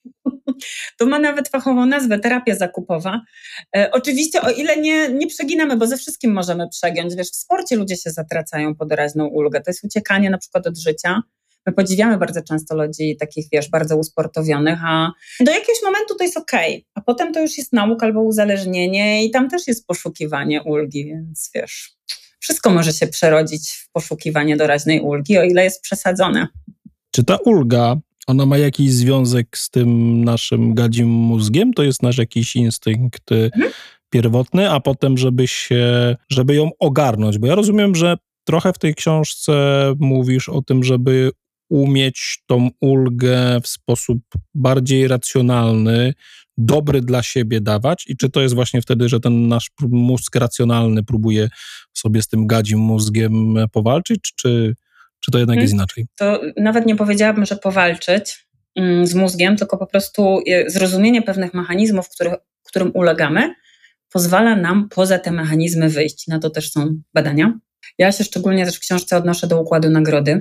To ma nawet fachową nazwę, terapia zakupowa. Oczywiście o ile nie przeginamy, bo ze wszystkim możemy przegiąć. Wiesz, w sporcie ludzie się zatracają po doraźną ulgę. To jest uciekanie na przykład od życia. My podziwiamy bardzo często ludzi takich, wiesz, bardzo usportowionych, a do jakiegoś momentu to jest okej, a potem to już jest nauka albo uzależnienie i tam też jest poszukiwanie ulgi, więc wiesz, wszystko może się przerodzić w poszukiwanie doraźnej ulgi, o ile jest przesadzone. Czy ta ulga, ona ma jakiś związek z tym naszym gadzim mózgiem? To jest nasz jakiś instynkt pierwotny, a potem żeby ją ogarnąć? Bo ja rozumiem, że trochę w tej książce mówisz o tym, żeby umieć tą ulgę w sposób bardziej racjonalny, dobry dla siebie dawać i czy to jest właśnie wtedy, że ten nasz mózg racjonalny próbuje sobie z tym gadzim mózgiem powalczyć, czy to jednak jest inaczej? To nawet nie powiedziałabym, że powalczyć z mózgiem, tylko po prostu zrozumienie pewnych mechanizmów, którym ulegamy, pozwala nam poza te mechanizmy wyjść. Na to też są badania. Ja się szczególnie też w książce odnoszę do układu nagrody,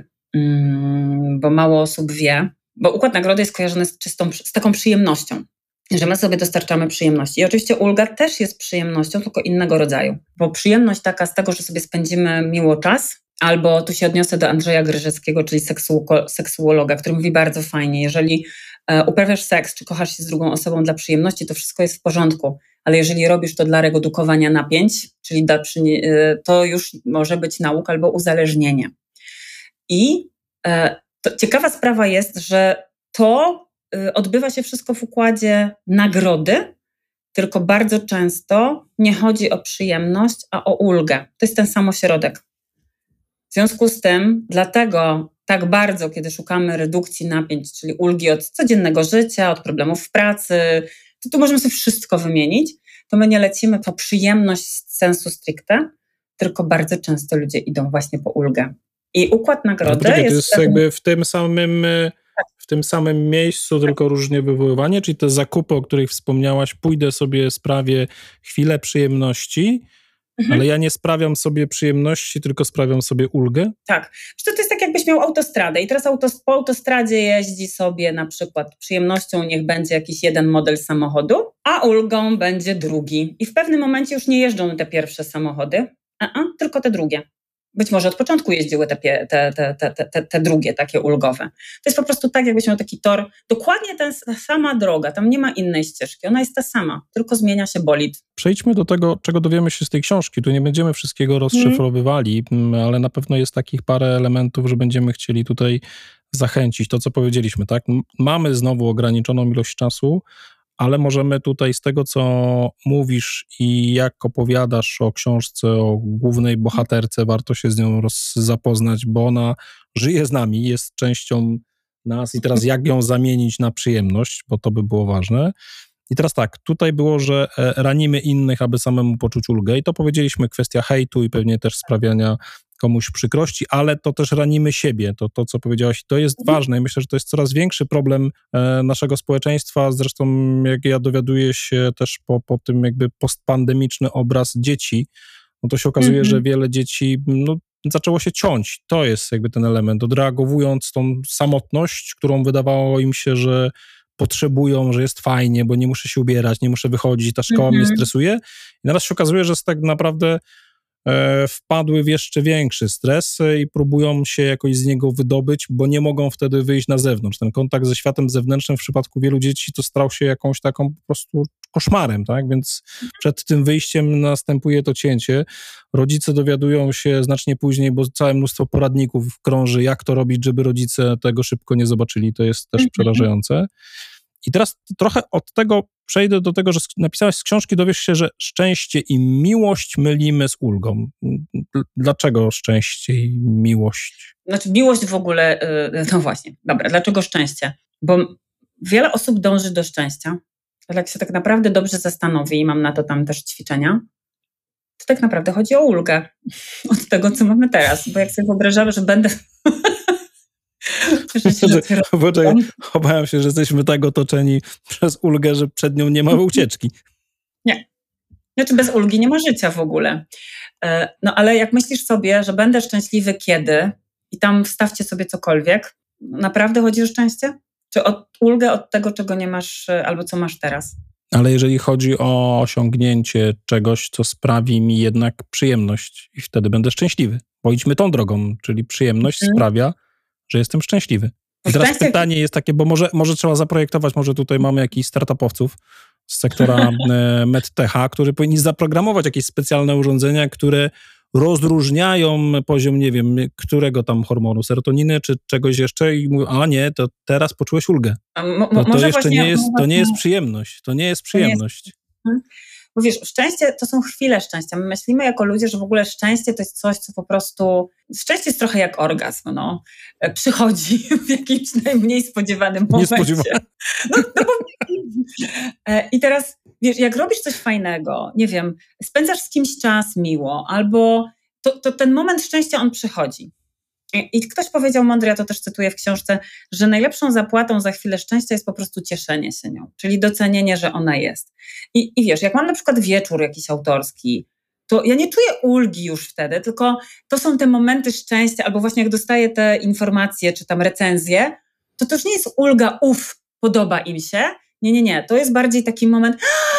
bo mało osób wie, bo układ nagrody jest kojarzony z taką przyjemnością, że my sobie dostarczamy przyjemności. I oczywiście ulga też jest przyjemnością, tylko innego rodzaju. Bo przyjemność taka z tego, że sobie spędzimy miło czas, albo tu się odniosę do Andrzeja Gryżewskiego, czyli seksuologa, który mówi bardzo fajnie, jeżeli uprawiasz seks, czy kochasz się z drugą osobą dla przyjemności, to wszystko jest w porządku, ale jeżeli robisz to dla redukowania napięć, czyli to już może być nauka albo uzależnienie. I ciekawa sprawa jest, że to odbywa się wszystko w układzie nagrody, tylko bardzo często nie chodzi o przyjemność, a o ulgę. To jest ten sam ośrodek. W związku z tym, dlatego tak bardzo, kiedy szukamy redukcji napięć, czyli ulgi od codziennego życia, od problemów w pracy, to tu możemy sobie wszystko wymienić, to my nie lecimy po przyjemność sensu stricte, tylko bardzo często ludzie idą właśnie po ulgę. I układ nagrody jest jakby w tym samym miejscu, tylko różnie wywoływanie, czyli te zakupy, o których wspomniałaś, pójdę sobie, sprawię chwilę przyjemności, ale ja nie sprawiam sobie przyjemności, tylko sprawiam sobie ulgę? Tak. To jest tak, jakbyś miał autostradę i teraz po autostradzie jeździ sobie na przykład przyjemnością niech będzie jakiś jeden model samochodu, a ulgą będzie drugi. I w pewnym momencie już nie jeżdżą te pierwsze samochody, tylko te drugie. Być może od początku jeździły te drugie, takie ulgowe. To jest po prostu tak, jakbyś miał taki tor, dokładnie ta sama droga, tam nie ma innej ścieżki, ona jest ta sama, tylko zmienia się bolid. Przejdźmy do tego, czego dowiemy się z tej książki. Tu nie będziemy wszystkiego rozszyfrowywali, ale na pewno jest takich parę elementów, że będziemy chcieli tutaj zachęcić. To, co powiedzieliśmy, tak? Mamy znowu ograniczoną ilość czasu, ale możemy tutaj z tego, co mówisz i jak opowiadasz o książce, o głównej bohaterce, warto się z nią zapoznać, bo ona żyje z nami, jest częścią nas i teraz jak ją zamienić na przyjemność, bo to by było ważne. I teraz tak, tutaj było, że ranimy innych, aby samemu poczuć ulgę i to powiedzieliśmy, kwestia hejtu i pewnie też sprawiania komuś przykrości, ale to też ranimy siebie, to co powiedziałaś, to jest ważne i myślę, że to jest coraz większy problem naszego społeczeństwa, zresztą jak ja dowiaduję się też po tym jakby postpandemiczny obraz dzieci, no to się okazuje, że wiele dzieci zaczęło się ciąć, to jest jakby ten element, odreagowując tą samotność, którą wydawało im się, że potrzebują, że jest fajnie, bo nie muszę się ubierać, nie muszę wychodzić, ta szkoła mnie stresuje i teraz się okazuje, że tak naprawdę wpadły w jeszcze większy stres i próbują się jakoś z niego wydobyć, bo nie mogą wtedy wyjść na zewnątrz. Ten kontakt ze światem zewnętrznym w przypadku wielu dzieci to stał się jakąś taką po prostu koszmarem, tak? Więc przed tym wyjściem następuje to cięcie. Rodzice dowiadują się znacznie później, bo całe mnóstwo poradników krąży, jak to robić, żeby rodzice tego szybko nie zobaczyli. To jest też przerażające. I teraz trochę od tego przejdę do tego, że napisałaś z książki, dowiesz się, że szczęście i miłość mylimy z ulgą. Dlaczego szczęście i miłość? Znaczy miłość w ogóle, no właśnie, dobra, dlaczego szczęście? Bo wiele osób dąży do szczęścia, Ale jak się tak naprawdę dobrze zastanowi, i mam na to tam też ćwiczenia, to tak naprawdę chodzi o ulgę od tego, co mamy teraz. Bo jak sobie wyobrażamy, że będę... Poczekaj, obawiam się, że jesteśmy tak otoczeni przez ulgę, że przed nią nie ma ucieczki. Nie. Znaczy bez ulgi nie ma życia w ogóle. No ale jak myślisz sobie, że będę szczęśliwy kiedy i tam wstawcie sobie cokolwiek, naprawdę chodzi o szczęście? Czy o ulgę od tego, czego nie masz albo co masz teraz? Ale jeżeli chodzi o osiągnięcie czegoś, co sprawi mi jednak przyjemność i wtedy będę szczęśliwy. Bo idźmy tą drogą, czyli przyjemność sprawia, że jestem szczęśliwy. I teraz pytanie jest takie, bo może trzeba zaprojektować, może tutaj mamy jakichś startupowców z sektora medtecha, którzy powinni zaprogramować jakieś specjalne urządzenia, które rozróżniają poziom, nie wiem, którego tam hormonu, serotoniny czy czegoś jeszcze i mówią, a nie, to teraz poczułeś ulgę. To jeszcze właśnie, nie jest przyjemność. To nie jest przyjemność. Bo wiesz, szczęście to są chwile szczęścia. My myślimy jako ludzie, że w ogóle szczęście to jest coś, co po prostu... Szczęście jest trochę jak orgazm, no. Przychodzi w jakimś najmniej spodziewanym momencie. I teraz, wiesz, jak robisz coś fajnego, nie wiem, spędzasz z kimś czas miło, albo to ten moment szczęścia, on przychodzi. I ktoś powiedział mądry, ja to też cytuję w książce, że najlepszą zapłatą za chwilę szczęścia jest po prostu cieszenie się nią, czyli docenienie, że ona jest. I wiesz, jak mam na przykład wieczór jakiś autorski, to ja nie czuję ulgi już wtedy, tylko to są te momenty szczęścia, albo właśnie jak dostaję te informacje, czy tam recenzje, to już nie jest ulga, podoba im się. Nie, to jest bardziej taki moment,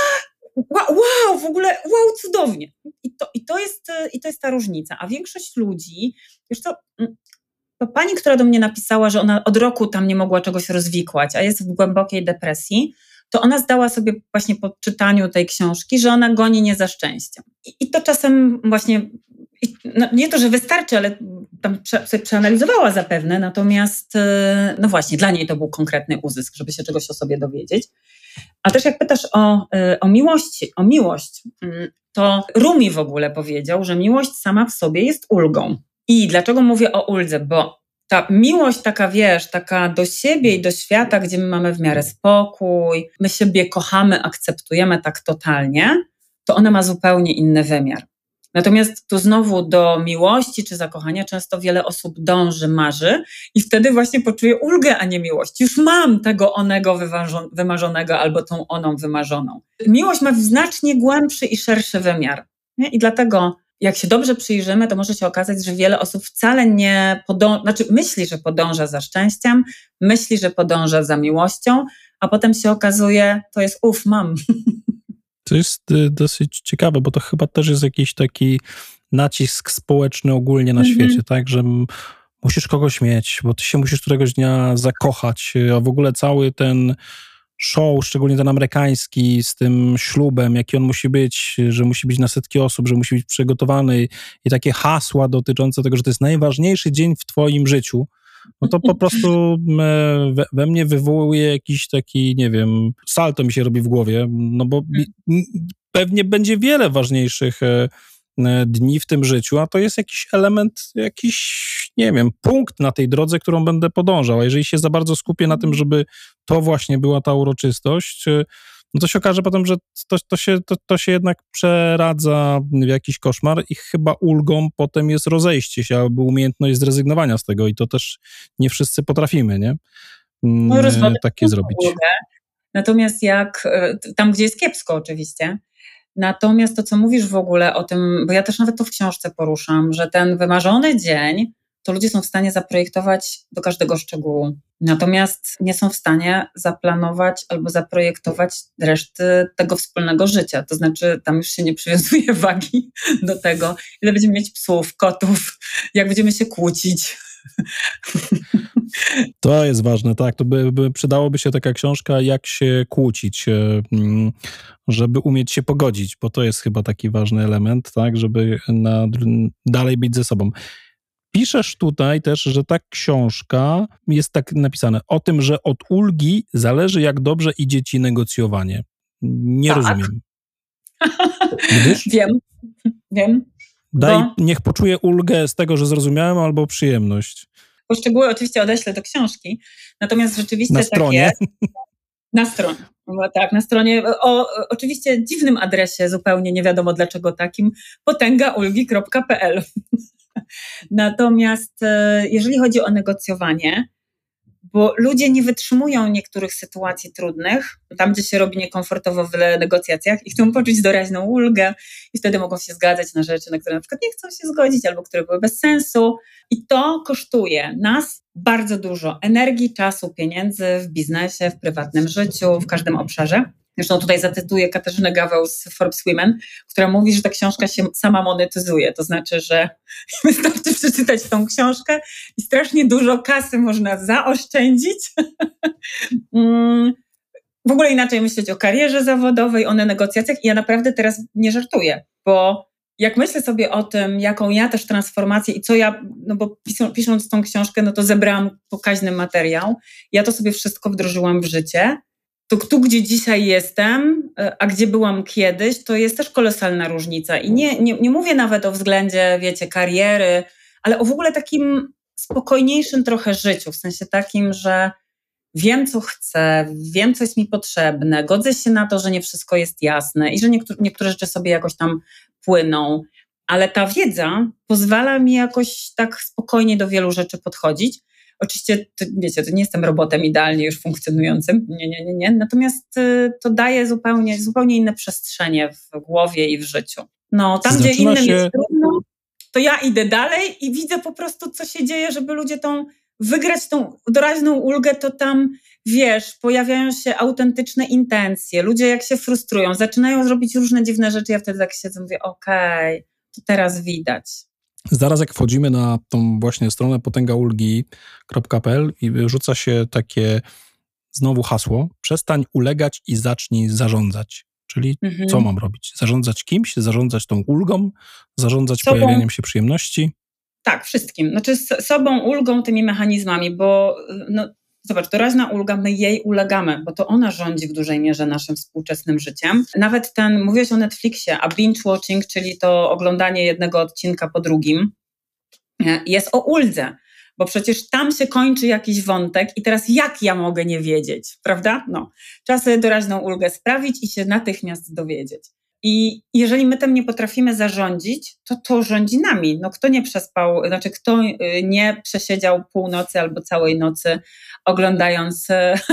wow, w ogóle, wow, cudownie. I to jest ta różnica. A większość ludzi, wiesz co, to pani, która do mnie napisała, że ona od roku tam nie mogła czegoś rozwikłać, a jest w głębokiej depresji, to ona zdała sobie właśnie po czytaniu tej książki, że ona goni nie za szczęściem. I to czasem właśnie, nie to, że wystarczy, ale tam sobie przeanalizowała zapewne, natomiast no właśnie, dla niej to był konkretny uzysk, żeby się czegoś o sobie dowiedzieć. A też jak pytasz o miłość, to Rumi w ogóle powiedział, że miłość sama w sobie jest ulgą. I dlaczego mówię o uldze? Bo ta miłość taka, wiesz, taka do siebie i do świata, gdzie my mamy w miarę spokój, my siebie kochamy, akceptujemy tak totalnie, to ona ma zupełnie inny wymiar. Natomiast tu znowu do miłości czy zakochania często wiele osób dąży, marzy i wtedy właśnie poczuje ulgę, a nie miłość. Już mam tego onego wymarzonego albo tą oną wymarzoną. Miłość ma znacznie głębszy i szerszy wymiar. Nie? I dlatego jak się dobrze przyjrzymy, to może się okazać, że wiele osób wcale nie myśli, że podąża za szczęściem, myśli, że podąża za miłością, a potem się okazuje, to jest mam. To jest dosyć ciekawe, bo to chyba też jest jakiś taki nacisk społeczny ogólnie na świecie, tak, że musisz kogoś mieć, bo ty się musisz któregoś dnia zakochać, a w ogóle cały ten show, szczególnie ten amerykański z tym ślubem, jaki on musi być, że musi być na setki osób, że musi być przygotowany i takie hasła dotyczące tego, że to jest najważniejszy dzień w twoim życiu, no to po prostu we mnie wywołuje jakiś taki, nie wiem, salto mi się robi w głowie, no bo pewnie będzie wiele ważniejszych dni w tym życiu, a to jest jakiś element, jakiś, nie wiem, punkt na tej drodze, którą będę podążał. A jeżeli się za bardzo skupię na tym, żeby to właśnie była ta uroczystość, no to się okaże potem, że to się jednak przeradza w jakiś koszmar i chyba ulgą potem jest rozejście się, albo umiejętność zrezygnowania z tego i to też nie wszyscy potrafimy, nie? Takie zrobić. Ulgę. Natomiast tam, gdzie jest kiepsko oczywiście, natomiast to, co mówisz w ogóle o tym, bo ja też nawet to w książce poruszam, że ten wymarzony dzień to ludzie są w stanie zaprojektować do każdego szczegółu. Natomiast nie są w stanie zaplanować albo zaprojektować reszty tego wspólnego życia. To znaczy, tam już się nie przywiązuje wagi do tego, ile będziemy mieć psów, kotów, jak będziemy się kłócić. To jest ważne, tak. To przydałoby się taka książka, jak się kłócić, żeby umieć się pogodzić, bo to jest chyba taki ważny element, tak, żeby dalej być ze sobą. Piszesz tutaj też, że ta książka jest tak napisane o tym, że od ulgi zależy, jak dobrze idzie ci negocjowanie. Nie rozumiem. Widzisz? Wiem. Niech poczuję ulgę z tego, że zrozumiałem, albo przyjemność. Poszczegóły oczywiście odeślę do książki, natomiast rzeczywiście na stronie. Na stronie. No tak, na stronie, o oczywiście dziwnym adresie, zupełnie nie wiadomo dlaczego takim, potęgaulgi.pl. Natomiast jeżeli chodzi o negocjowanie, bo ludzie nie wytrzymują niektórych sytuacji trudnych, tam gdzie się robi niekomfortowo w negocjacjach i chcą poczuć doraźną ulgę i wtedy mogą się zgadzać na rzeczy, na które na przykład nie chcą się zgodzić albo które były bez sensu. I to kosztuje nas bardzo dużo energii, czasu, pieniędzy w biznesie, w prywatnym życiu, w każdym obszarze. Zresztą tutaj zacytuję Katarzynę Gaweł z Forbes Women, która mówi, że ta książka się sama monetyzuje. To znaczy, że wystarczy przeczytać tą książkę i strasznie dużo kasy można zaoszczędzić. W ogóle inaczej myśleć o karierze zawodowej, o negocjacjach. I ja naprawdę teraz nie żartuję, bo jak myślę sobie o tym, jaką ja też transformację i co ja, no bo pisząc tą książkę, no to zebrałam pokaźny materiał. Ja to sobie wszystko wdrożyłam w życie. To tu, gdzie dzisiaj jestem, a gdzie byłam kiedyś, to jest też kolosalna różnica. I nie mówię nawet o względzie, wiecie, kariery, ale o w ogóle takim spokojniejszym trochę życiu, w sensie takim, że wiem, co chcę, wiem, co jest mi potrzebne, godzę się na to, że nie wszystko jest jasne i że niektóre rzeczy sobie jakoś tam płyną, ale ta wiedza pozwala mi jakoś tak spokojnie do wielu rzeczy podchodzić. Oczywiście, wiecie, to nie jestem robotem idealnie już funkcjonującym, nie. Natomiast to daje zupełnie inne przestrzenie w głowie i w życiu. No, tam gdzie innym jest trudno, to ja idę dalej i widzę po prostu, co się dzieje, żeby ludzie wygrać tą doraźną ulgę, to tam, wiesz, pojawiają się autentyczne intencje. Ludzie jak się frustrują, zaczynają robić różne dziwne rzeczy, ja wtedy tak siedzę i mówię, okej, to teraz widać. Zaraz jak wchodzimy na tą właśnie stronę potęgaulgi.pl i rzuca się takie znowu hasło, przestań ulegać i zacznij zarządzać. Czyli co mam robić? Zarządzać kimś? Zarządzać tą ulgą? Zarządzać pojawianiem się przyjemności? Tak, wszystkim. Znaczy sobą, ulgą, tymi mechanizmami, bo no, zobacz, doraźna ulga, my jej ulegamy, bo to ona rządzi w dużej mierze naszym współczesnym życiem. Nawet mówiłeś o Netflixie, a binge watching, czyli to oglądanie jednego odcinka po drugim, jest o uldze, bo przecież tam się kończy jakiś wątek i teraz jak ja mogę nie wiedzieć, prawda? No, trzeba sobie doraźną ulgę sprawić i się natychmiast dowiedzieć. I jeżeli my tym nie potrafimy zarządzić, to rządzi nami. No, kto nie przespał, znaczy kto nie przesiedział północy albo całej nocy oglądając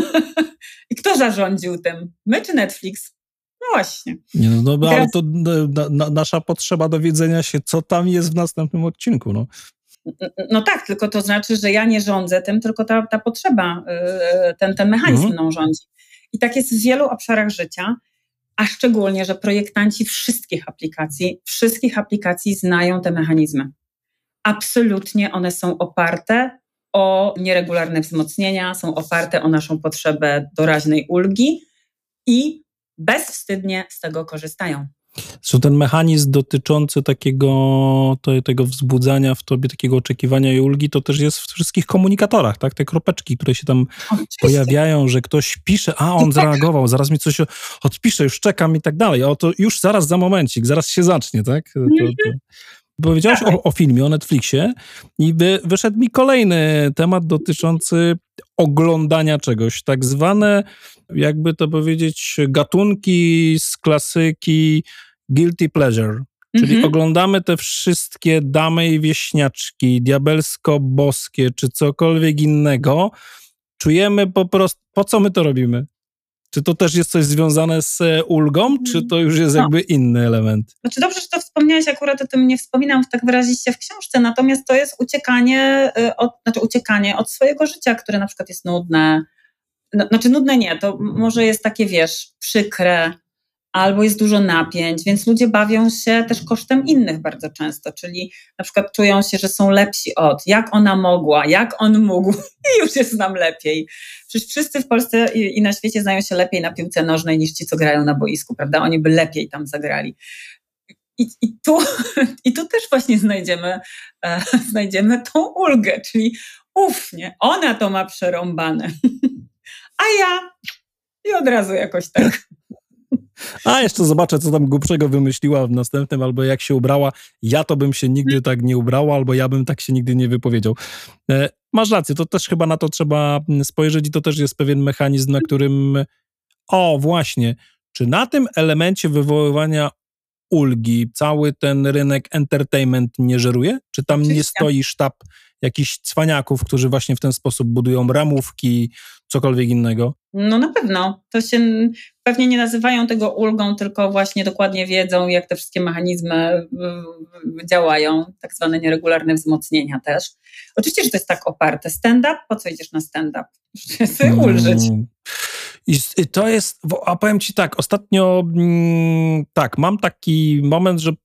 i kto zarządził tym? My czy Netflix? No właśnie. Nie, no, teraz... ale to nasza potrzeba dowiedzenia się, co tam jest w następnym odcinku, no. No tak, tylko to znaczy, że ja nie rządzę tym, tylko ta potrzeba, ten mechanizm mną rządzi. I tak jest w wielu obszarach życia, a szczególnie, że projektanci wszystkich aplikacji znają te mechanizmy. Absolutnie one są oparte o nieregularne wzmocnienia, są oparte o naszą potrzebę doraźnej ulgi i bezwstydnie z tego korzystają. Zresztą ten mechanizm dotyczący tego wzbudzania w tobie, takiego oczekiwania i ulgi, to też jest w wszystkich komunikatorach, tak? Te kropeczki, które się tam pojawiają, że ktoś pisze, a on zareagował, zaraz mi coś odpisze, już czekam i tak dalej. O, to już zaraz za momencik, zaraz się zacznie, tak? Powiedziałaś o filmie, o Netflixie i wyszedł mi kolejny temat dotyczący oglądania czegoś. Tak zwane, jakby to powiedzieć, gatunki z klasyki guilty pleasure. Czyli oglądamy te wszystkie Damy i Wieśniaczki, Diabelsko-Boskie czy cokolwiek innego. Czujemy po prostu, po co my to robimy? Czy to też jest coś związane z ulgą, czy to już jest jakby inny element? Znaczy dobrze, że to wspomniałeś, akurat o tym nie wspominam tak wyraziście w książce, natomiast to jest uciekanie od swojego życia, które na przykład jest nudne. Znaczy nudne nie, to może jest takie, wiesz, przykre, albo jest dużo napięć, więc ludzie bawią się też kosztem innych bardzo często, czyli na przykład czują się, że są lepsi jak ona mogła, jak on mógł i już jest nam lepiej. Przecież wszyscy w Polsce i na świecie znają się lepiej na piłce nożnej niż ci, co grają na boisku, prawda? Oni by lepiej tam zagrali. I tu też właśnie znajdziemy tą ulgę, czyli nie, ona to ma przerąbane, a ja i od razu jakoś tak... A jeszcze zobaczę, co tam głupszego wymyśliła w następnym, albo jak się ubrała. Ja to bym się nigdy tak nie ubrała, albo ja bym tak się nigdy nie wypowiedział. Masz rację, to też chyba na to trzeba spojrzeć i to też jest pewien mechanizm, na którym O, właśnie. Czy na tym elemencie wywoływania ulgi cały ten rynek entertainment nie żeruje? Czy tam Oczywiście. nie stoi sztab jakichś cwaniaków, którzy właśnie w ten sposób budują ramówki, cokolwiek innego? No na pewno. To się pewnie nie nazywają tego ulgą, tylko właśnie dokładnie wiedzą, jak te wszystkie mechanizmy działają, tak zwane nieregularne wzmocnienia też. Oczywiście, że to jest tak oparte. Stand-up? Po co idziesz na stand-up? Żeby sobie ulżyć. I to jest, a powiem ci tak, ostatnio tak, mam taki moment, że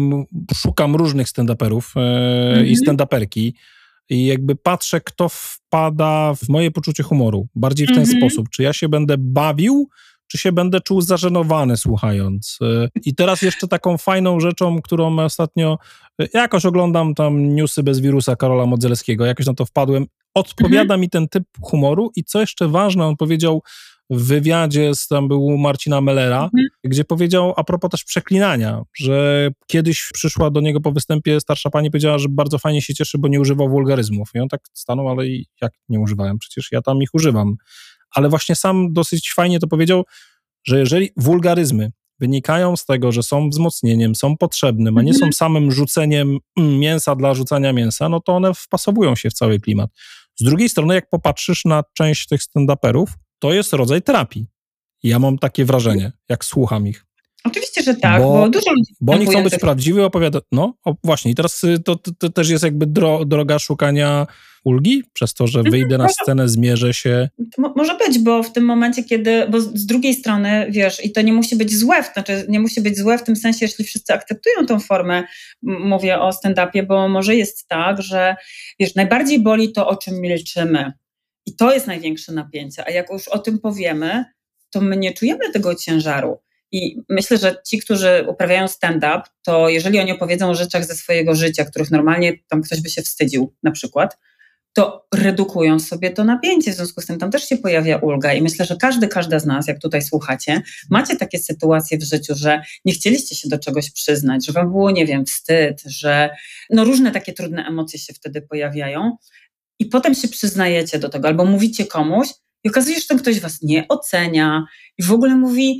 szukam różnych stand-uperów i stand-uperki i jakby patrzę, kto wpada w moje poczucie humoru, bardziej w ten sposób, czy ja się będę bawił, czy się będę czuł zażenowany słuchając. I teraz jeszcze taką fajną rzeczą, którą ostatnio jakoś oglądam tam newsy bez wirusa Karola Modzelskiego, jakoś na to wpadłem, odpowiada mi ten typ humoru i co jeszcze ważne, on powiedział w wywiadzie, tam był u Marcina Mellera, gdzie powiedział a propos też przeklinania, że kiedyś przyszła do niego po występie starsza pani, powiedziała, że bardzo fajnie się cieszy, bo nie używał wulgaryzmów. I on tak stanął, ale jak nie używałem? Przecież ja tam ich używam. Ale właśnie sam dosyć fajnie to powiedział, że jeżeli wulgaryzmy wynikają z tego, że są wzmocnieniem, są potrzebnym, a nie są samym rzuceniem mięsa dla rzucania mięsa, no to one wpasowują się w cały klimat. Z drugiej strony, jak popatrzysz na część tych stand-uperów, to jest rodzaj terapii. Ja mam takie wrażenie, jak słucham ich. Oczywiście, że tak, bo dużo ludzi... Bo oni chcą być prawdziwi, opowiadać... No, właśnie. I teraz to też jest jakby droga szukania ulgi, przez to, że wyjdę na scenę, zmierzę się. Może być, bo w tym momencie, bo z drugiej strony, wiesz, i to nie musi być złe, znaczy nie musi być złe w tym sensie, jeśli wszyscy akceptują tą formę, mówię o stand-upie, bo może jest tak, że wiesz, najbardziej boli to, o czym milczymy. I to jest największe napięcie, a jak już o tym powiemy, to my nie czujemy tego ciężaru. I myślę, że ci, którzy uprawiają stand-up, to jeżeli oni opowiedzą o rzeczach ze swojego życia, których normalnie tam ktoś by się wstydził na przykład, to redukują sobie to napięcie, w związku z tym tam też się pojawia ulga i myślę, że każda z nas, jak tutaj słuchacie, macie takie sytuacje w życiu, że nie chcieliście się do czegoś przyznać, że wam było, nie wiem, wstyd, że no różne takie trudne emocje się wtedy pojawiają i potem się przyznajecie do tego albo mówicie komuś i okazuje się, że ten ktoś was nie ocenia i w ogóle mówi,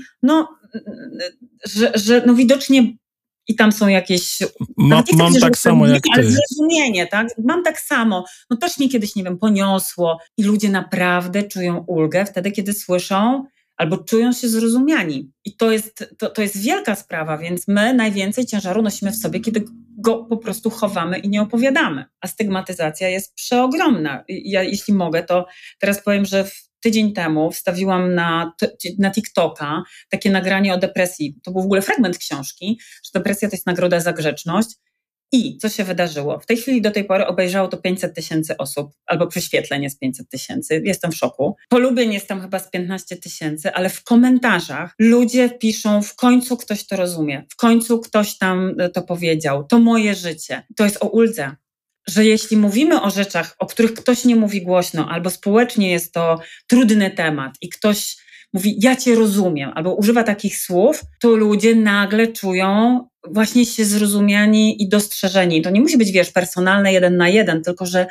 że no widocznie i tam są jakieś... Mam tak samo jak ty. Ale zrozumienie, tak? Mam tak samo. No też mnie kiedyś, nie wiem, poniosło i ludzie naprawdę czują ulgę wtedy, kiedy słyszą albo czują się zrozumiani. I to jest wielka sprawa, więc my najwięcej ciężaru nosimy w sobie, kiedy go po prostu chowamy i nie opowiadamy. A stygmatyzacja jest przeogromna. Ja, jeśli mogę, to teraz powiem, że tydzień temu wstawiłam na TikToka takie nagranie o depresji. To był w ogóle fragment książki, że depresja to jest nagroda za grzeczność. I co się wydarzyło? W tej chwili do tej pory obejrzało to 500 000 osób, albo prześwietleń jest 500 000. Jestem w szoku. Polubień jest tam chyba z 15 000, ale w komentarzach ludzie piszą, w końcu ktoś to rozumie, w końcu ktoś tam to powiedział, to moje życie. To jest o uldze. Że jeśli mówimy o rzeczach, o których ktoś nie mówi głośno, albo społecznie jest to trudny temat i ktoś mówi, ja cię rozumiem, albo używa takich słów, to ludzie nagle czują właśnie się zrozumiani i dostrzeżeni. To nie musi być, wiesz, personalne 1 na 1, tylko że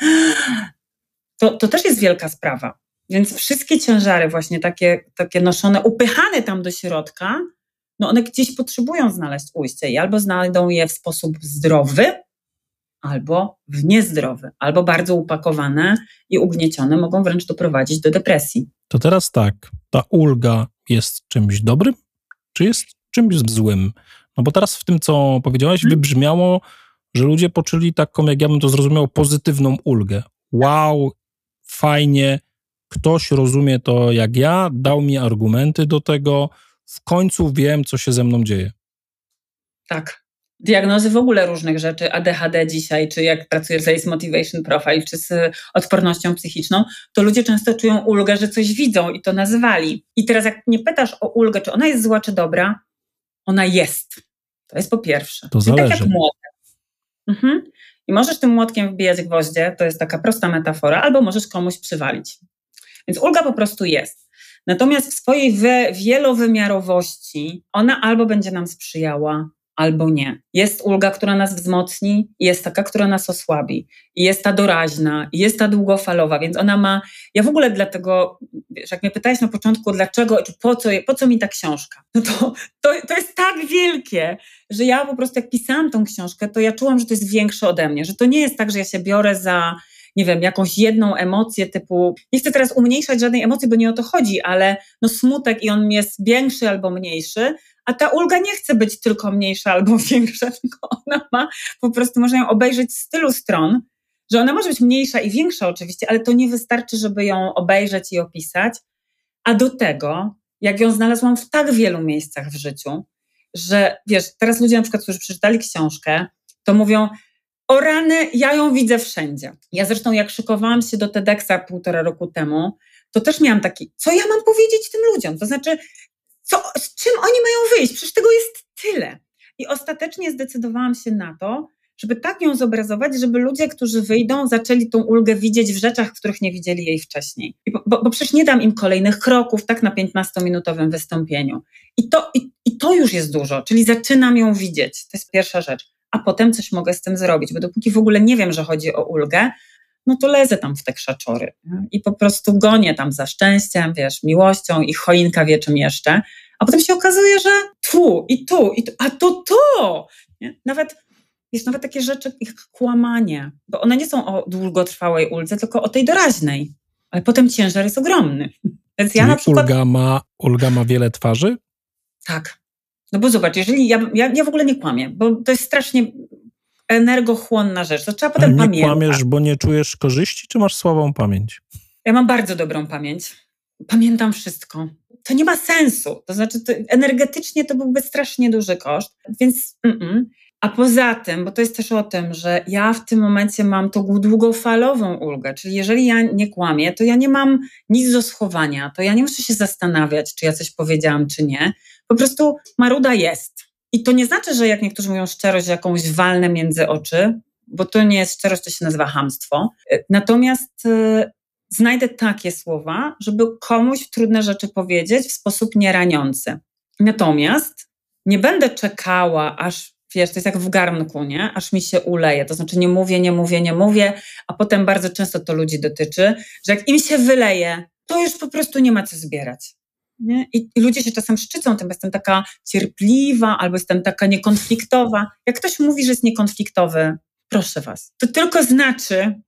to też jest wielka sprawa. Więc wszystkie ciężary właśnie takie noszone, upychane tam do środka, no one gdzieś potrzebują znaleźć ujście i albo znajdą je w sposób zdrowy, albo w niezdrowy, albo bardzo upakowane i ugniecione mogą wręcz doprowadzić do depresji. To teraz tak, ta ulga jest czymś dobrym, czy jest czymś złym? No bo teraz w tym, co powiedziałaś, wybrzmiało, że ludzie poczuli taką, jak ja bym to zrozumiał, pozytywną ulgę. Wow, fajnie, ktoś rozumie to jak ja, dał mi argumenty do tego, w końcu wiem, co się ze mną dzieje. Tak. Diagnozy w ogóle różnych rzeczy, ADHD dzisiaj, czy jak pracuję z Ace Motivation Profile, czy z odpornością psychiczną, to ludzie często czują ulgę, że coś widzą i to nazywali. I teraz jak nie pytasz o ulgę, czy ona jest zła, czy dobra, ona jest. To jest po pierwsze. To zależy. Tak jak młotek. I możesz tym młotkiem wbijać gwoździe, to jest taka prosta metafora, albo możesz komuś przywalić. Więc ulga po prostu jest. Natomiast w swojej wielowymiarowości ona albo będzie nam sprzyjała, albo nie. Jest ulga, która nas wzmocni, jest taka, która nas osłabi. I jest ta doraźna, i jest ta długofalowa, więc ona ma... Ja w ogóle dlatego, wiesz, jak mnie pytałeś na początku, dlaczego, czy po co mi ta książka? No to jest tak wielkie, że ja po prostu jak pisałam tą książkę, to ja czułam, że to jest większe ode mnie, że to nie jest tak, że ja się biorę za, nie wiem, jakąś jedną emocję typu... Nie chcę teraz umniejszać żadnej emocji, bo nie o to chodzi, ale no smutek i on jest większy albo mniejszy, a ta ulga nie chce być tylko mniejsza albo większa, tylko ona ma, po prostu można ją obejrzeć z tylu stron, że ona może być mniejsza i większa oczywiście, ale to nie wystarczy, żeby ją obejrzeć i opisać. A do tego, jak ją znalazłam w tak wielu miejscach w życiu, że wiesz, teraz ludzie na przykład, którzy przeczytali książkę, to mówią, o rany, ja ją widzę wszędzie. Ja zresztą jak szykowałam się do TEDxa 1,5 roku temu, to też miałam taki, co ja mam powiedzieć tym ludziom? To znaczy, z czym oni mają wyjść? Przecież tego jest tyle. I ostatecznie zdecydowałam się na to, żeby tak ją zobrazować, żeby ludzie, którzy wyjdą, zaczęli tą ulgę widzieć w rzeczach, w których nie widzieli jej wcześniej. Bo przecież nie dam im kolejnych kroków, tak na 15-minutowym wystąpieniu. I to już jest dużo, czyli zaczynam ją widzieć. To jest pierwsza rzecz. A potem coś mogę z tym zrobić, bo dopóki w ogóle nie wiem, że chodzi o ulgę, no to lezę tam w te krzaczory i po prostu gonię tam za szczęściem, wiesz, miłością i choinka wie czym jeszcze, a potem się okazuje, że tu, a to! Nie? Nawet takie rzeczy jak kłamanie, bo one nie są o długotrwałej uldze, tylko o tej doraźnej, ale potem ciężar jest ogromny. Więc ja na przykład... Ulga ma wiele twarzy? Tak. No bo zobacz, jeżeli ja w ogóle nie kłamię, bo to jest strasznie energochłonna rzecz, to trzeba potem pamiętać. Nie kłamiesz, bo nie czujesz korzyści, czy masz słabą pamięć? Ja mam bardzo dobrą pamięć. Pamiętam wszystko. To nie ma sensu. To znaczy, energetycznie to byłby strasznie duży koszt, więc A poza tym, bo to jest też o tym, że ja w tym momencie mam tą długofalową ulgę, czyli jeżeli ja nie kłamię, to ja nie mam nic do schowania, to ja nie muszę się zastanawiać, czy ja coś powiedziałam, czy nie. Po prostu maruda jest. I to nie znaczy, że jak niektórzy mówią szczerość, jakąś walnę między oczy, bo to nie jest szczerość, to się nazywa chamstwo. Natomiast znajdę takie słowa, żeby komuś trudne rzeczy powiedzieć w sposób nieraniący. Natomiast nie będę czekała, aż, wiesz, to jest jak w garnku, nie? Aż mi się uleje. To znaczy nie mówię, a potem bardzo często to ludzi dotyczy, że jak im się wyleje, to już po prostu nie ma co zbierać. Nie? I ludzie się czasem szczycą tym, bo jestem taka cierpliwa albo jestem taka niekonfliktowa. Jak ktoś mówi, że jest niekonfliktowy, proszę was, to tylko znaczy,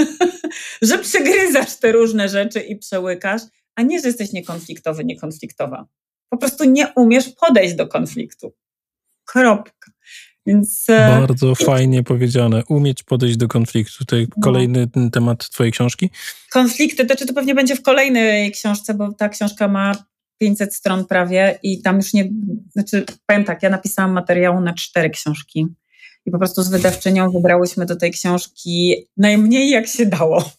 że przegryzasz te różne rzeczy i przełykasz, a nie, że jesteś niekonfliktowy, niekonfliktowa. Po prostu nie umiesz podejść do konfliktu. Kropka. Więc, bardzo fajnie powiedziane. Umieć podejść do konfliktu. To kolejny temat twojej książki? Konflikty, to pewnie będzie w kolejnej książce, bo ta książka ma 500 stron prawie i tam już nie... Znaczy, powiem tak, ja napisałam materiału na 4 książki i po prostu z wydawczynią wybrałyśmy do tej książki najmniej jak się dało.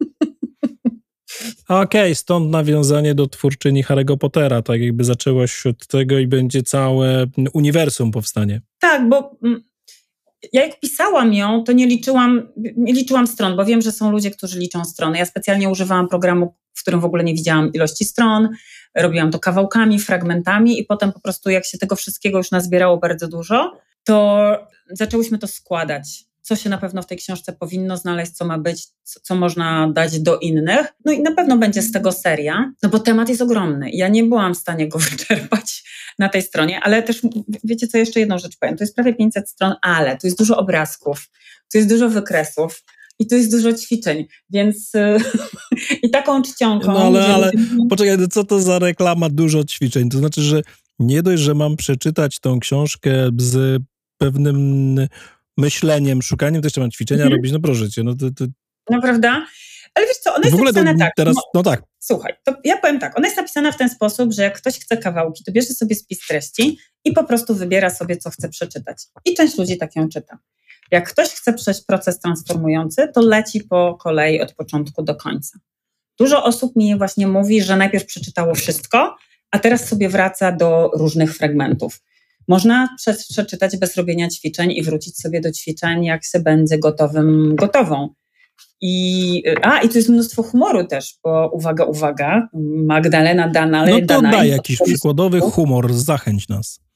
Okej, stąd nawiązanie do twórczyni Harry'ego Pottera, tak jakby zaczęłaś od tego i będzie całe uniwersum powstanie. Tak, bo ja jak pisałam ją, to nie liczyłam stron, bo wiem, że są ludzie, którzy liczą strony. Ja specjalnie używałam programu, w którym w ogóle nie widziałam ilości stron, robiłam to kawałkami, fragmentami i potem po prostu jak się tego wszystkiego już nazbierało bardzo dużo, to zaczęłyśmy to składać. Co się na pewno w tej książce powinno znaleźć, co ma być, co można dać do innych. No i na pewno będzie z tego seria, no bo temat jest ogromny. Ja nie byłam w stanie go wyczerpać na tej stronie, ale też, wiecie co, jeszcze jedną rzecz powiem. To jest prawie 500 stron, ale tu jest dużo obrazków, tu jest dużo wykresów i tu jest dużo ćwiczeń, więc i taką czcionką... No ale poczekaj, co to za reklama dużo ćwiczeń? To znaczy, że nie dość, że mam przeczytać tą książkę z pewnym myśleniem, szukaniem, to jeszcze mam ćwiczenia robić, no proszę cię. No prawda? Ale wiesz co, ona jest napisana tak. Teraz, no tak. Słuchaj, to ja powiem tak, ona jest napisana w ten sposób, że jak ktoś chce kawałki, to bierze sobie spis treści i po prostu wybiera sobie, co chce przeczytać. I część ludzi tak ją czyta. Jak ktoś chce przejść proces transformujący, to leci po kolei od początku do końca. Dużo osób mi właśnie mówi, że najpierw przeczytało wszystko, a teraz sobie wraca do różnych fragmentów. Można przeczytać bez robienia ćwiczeń i wrócić sobie do ćwiczeń, jak się będzie gotową. I tu jest mnóstwo humoru też, bo uwaga, Magdalena Danale. No to daj jakiś przykładowy humor, zachęć nas.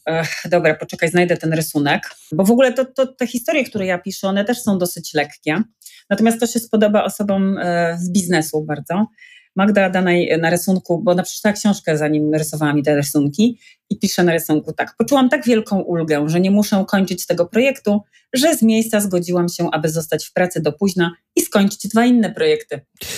Dobra, poczekaj, znajdę ten rysunek, bo w ogóle te historie, które ja piszę, one też są dosyć lekkie, natomiast to się spodoba osobom z biznesu bardzo. Magda da na rysunku, bo ona przeczytała książkę, zanim rysowała mi te rysunki i pisze na rysunku tak. Poczułam tak wielką ulgę, że nie muszę kończyć tego projektu, że z miejsca zgodziłam się, aby zostać w pracy do późna i skończyć 2 inne projekty.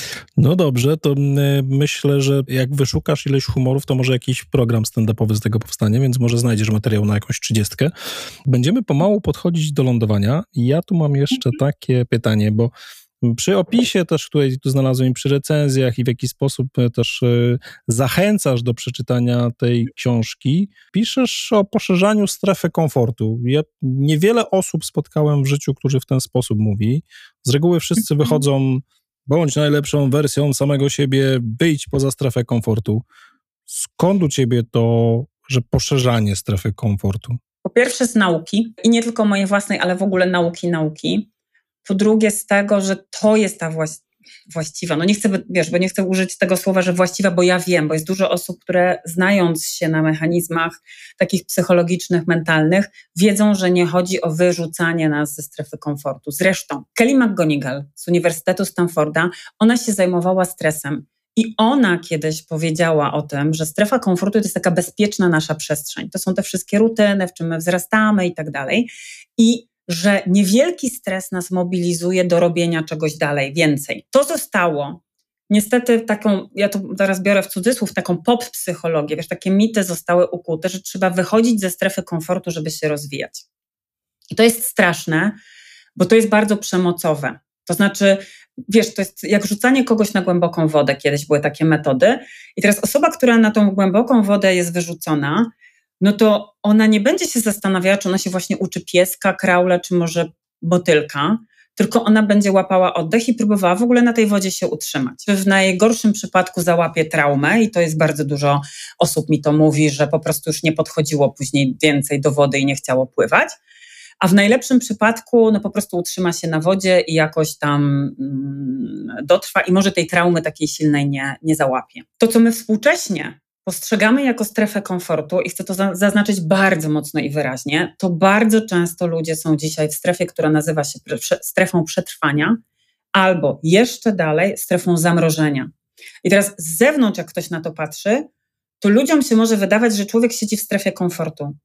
No dobrze, to myślę, że jak wyszukasz ileś humorów, to może jakiś program stand-upowy z tego powstanie, więc może znajdziesz materiał na jakąś 30. Będziemy pomału podchodzić do lądowania. Ja tu mam jeszcze takie pytanie, bo przy opisie też, który tu znalazłem, i przy recenzjach, i w jaki sposób też zachęcasz do przeczytania tej książki, piszesz o poszerzaniu strefy komfortu. Ja niewiele osób spotkałem w życiu, którzy w ten sposób mówi. Z reguły wszyscy wychodzą: bądź najlepszą wersją samego siebie, wyjdź poza strefę komfortu. Skąd u ciebie to, że poszerzanie strefy komfortu? Po pierwsze z nauki i nie tylko mojej własnej, ale w ogóle nauki. Po drugie z tego, że to jest ta właściwa. No nie chcę, bo nie chcę użyć tego słowa, że właściwa, bo ja wiem, bo jest dużo osób, które znając się na mechanizmach takich psychologicznych, mentalnych, wiedzą, że nie chodzi o wyrzucanie nas ze strefy komfortu. Zresztą Kelly McGonigal z Uniwersytetu Stanforda, ona się zajmowała stresem i ona kiedyś powiedziała o tym, że strefa komfortu to jest taka bezpieczna nasza przestrzeń. To są te wszystkie rutyny, w czym my wzrastamy i tak dalej. I że niewielki stres nas mobilizuje do robienia czegoś dalej, więcej. To zostało niestety taką, ja to teraz biorę w cudzysłów, taką pop-psychologię, takie mity zostały ukute, że trzeba wychodzić ze strefy komfortu, żeby się rozwijać. I to jest straszne, bo to jest bardzo przemocowe. To znaczy, to jest jak rzucanie kogoś na głęboką wodę. Kiedyś były takie metody i teraz osoba, która na tą głęboką wodę jest wyrzucona, no to ona nie będzie się zastanawiała, czy ona się właśnie uczy pieska, kraula, czy może motylka, tylko ona będzie łapała oddech i próbowała w ogóle na tej wodzie się utrzymać. W najgorszym przypadku załapie traumę i to jest bardzo dużo osób mi to mówi, że po prostu już nie podchodziło później więcej do wody i nie chciało pływać. A w najlepszym przypadku no po prostu utrzyma się na wodzie i jakoś tam dotrwa i może tej traumy takiej silnej nie załapie. To, co my współcześnie postrzegamy jako strefę komfortu i chcę to zaznaczyć bardzo mocno i wyraźnie, to bardzo często ludzie są dzisiaj w strefie, która nazywa się strefą przetrwania albo jeszcze dalej strefą zamrożenia. I teraz z zewnątrz, jak ktoś na to patrzy, to ludziom się może wydawać, że człowiek siedzi w strefie komfortu.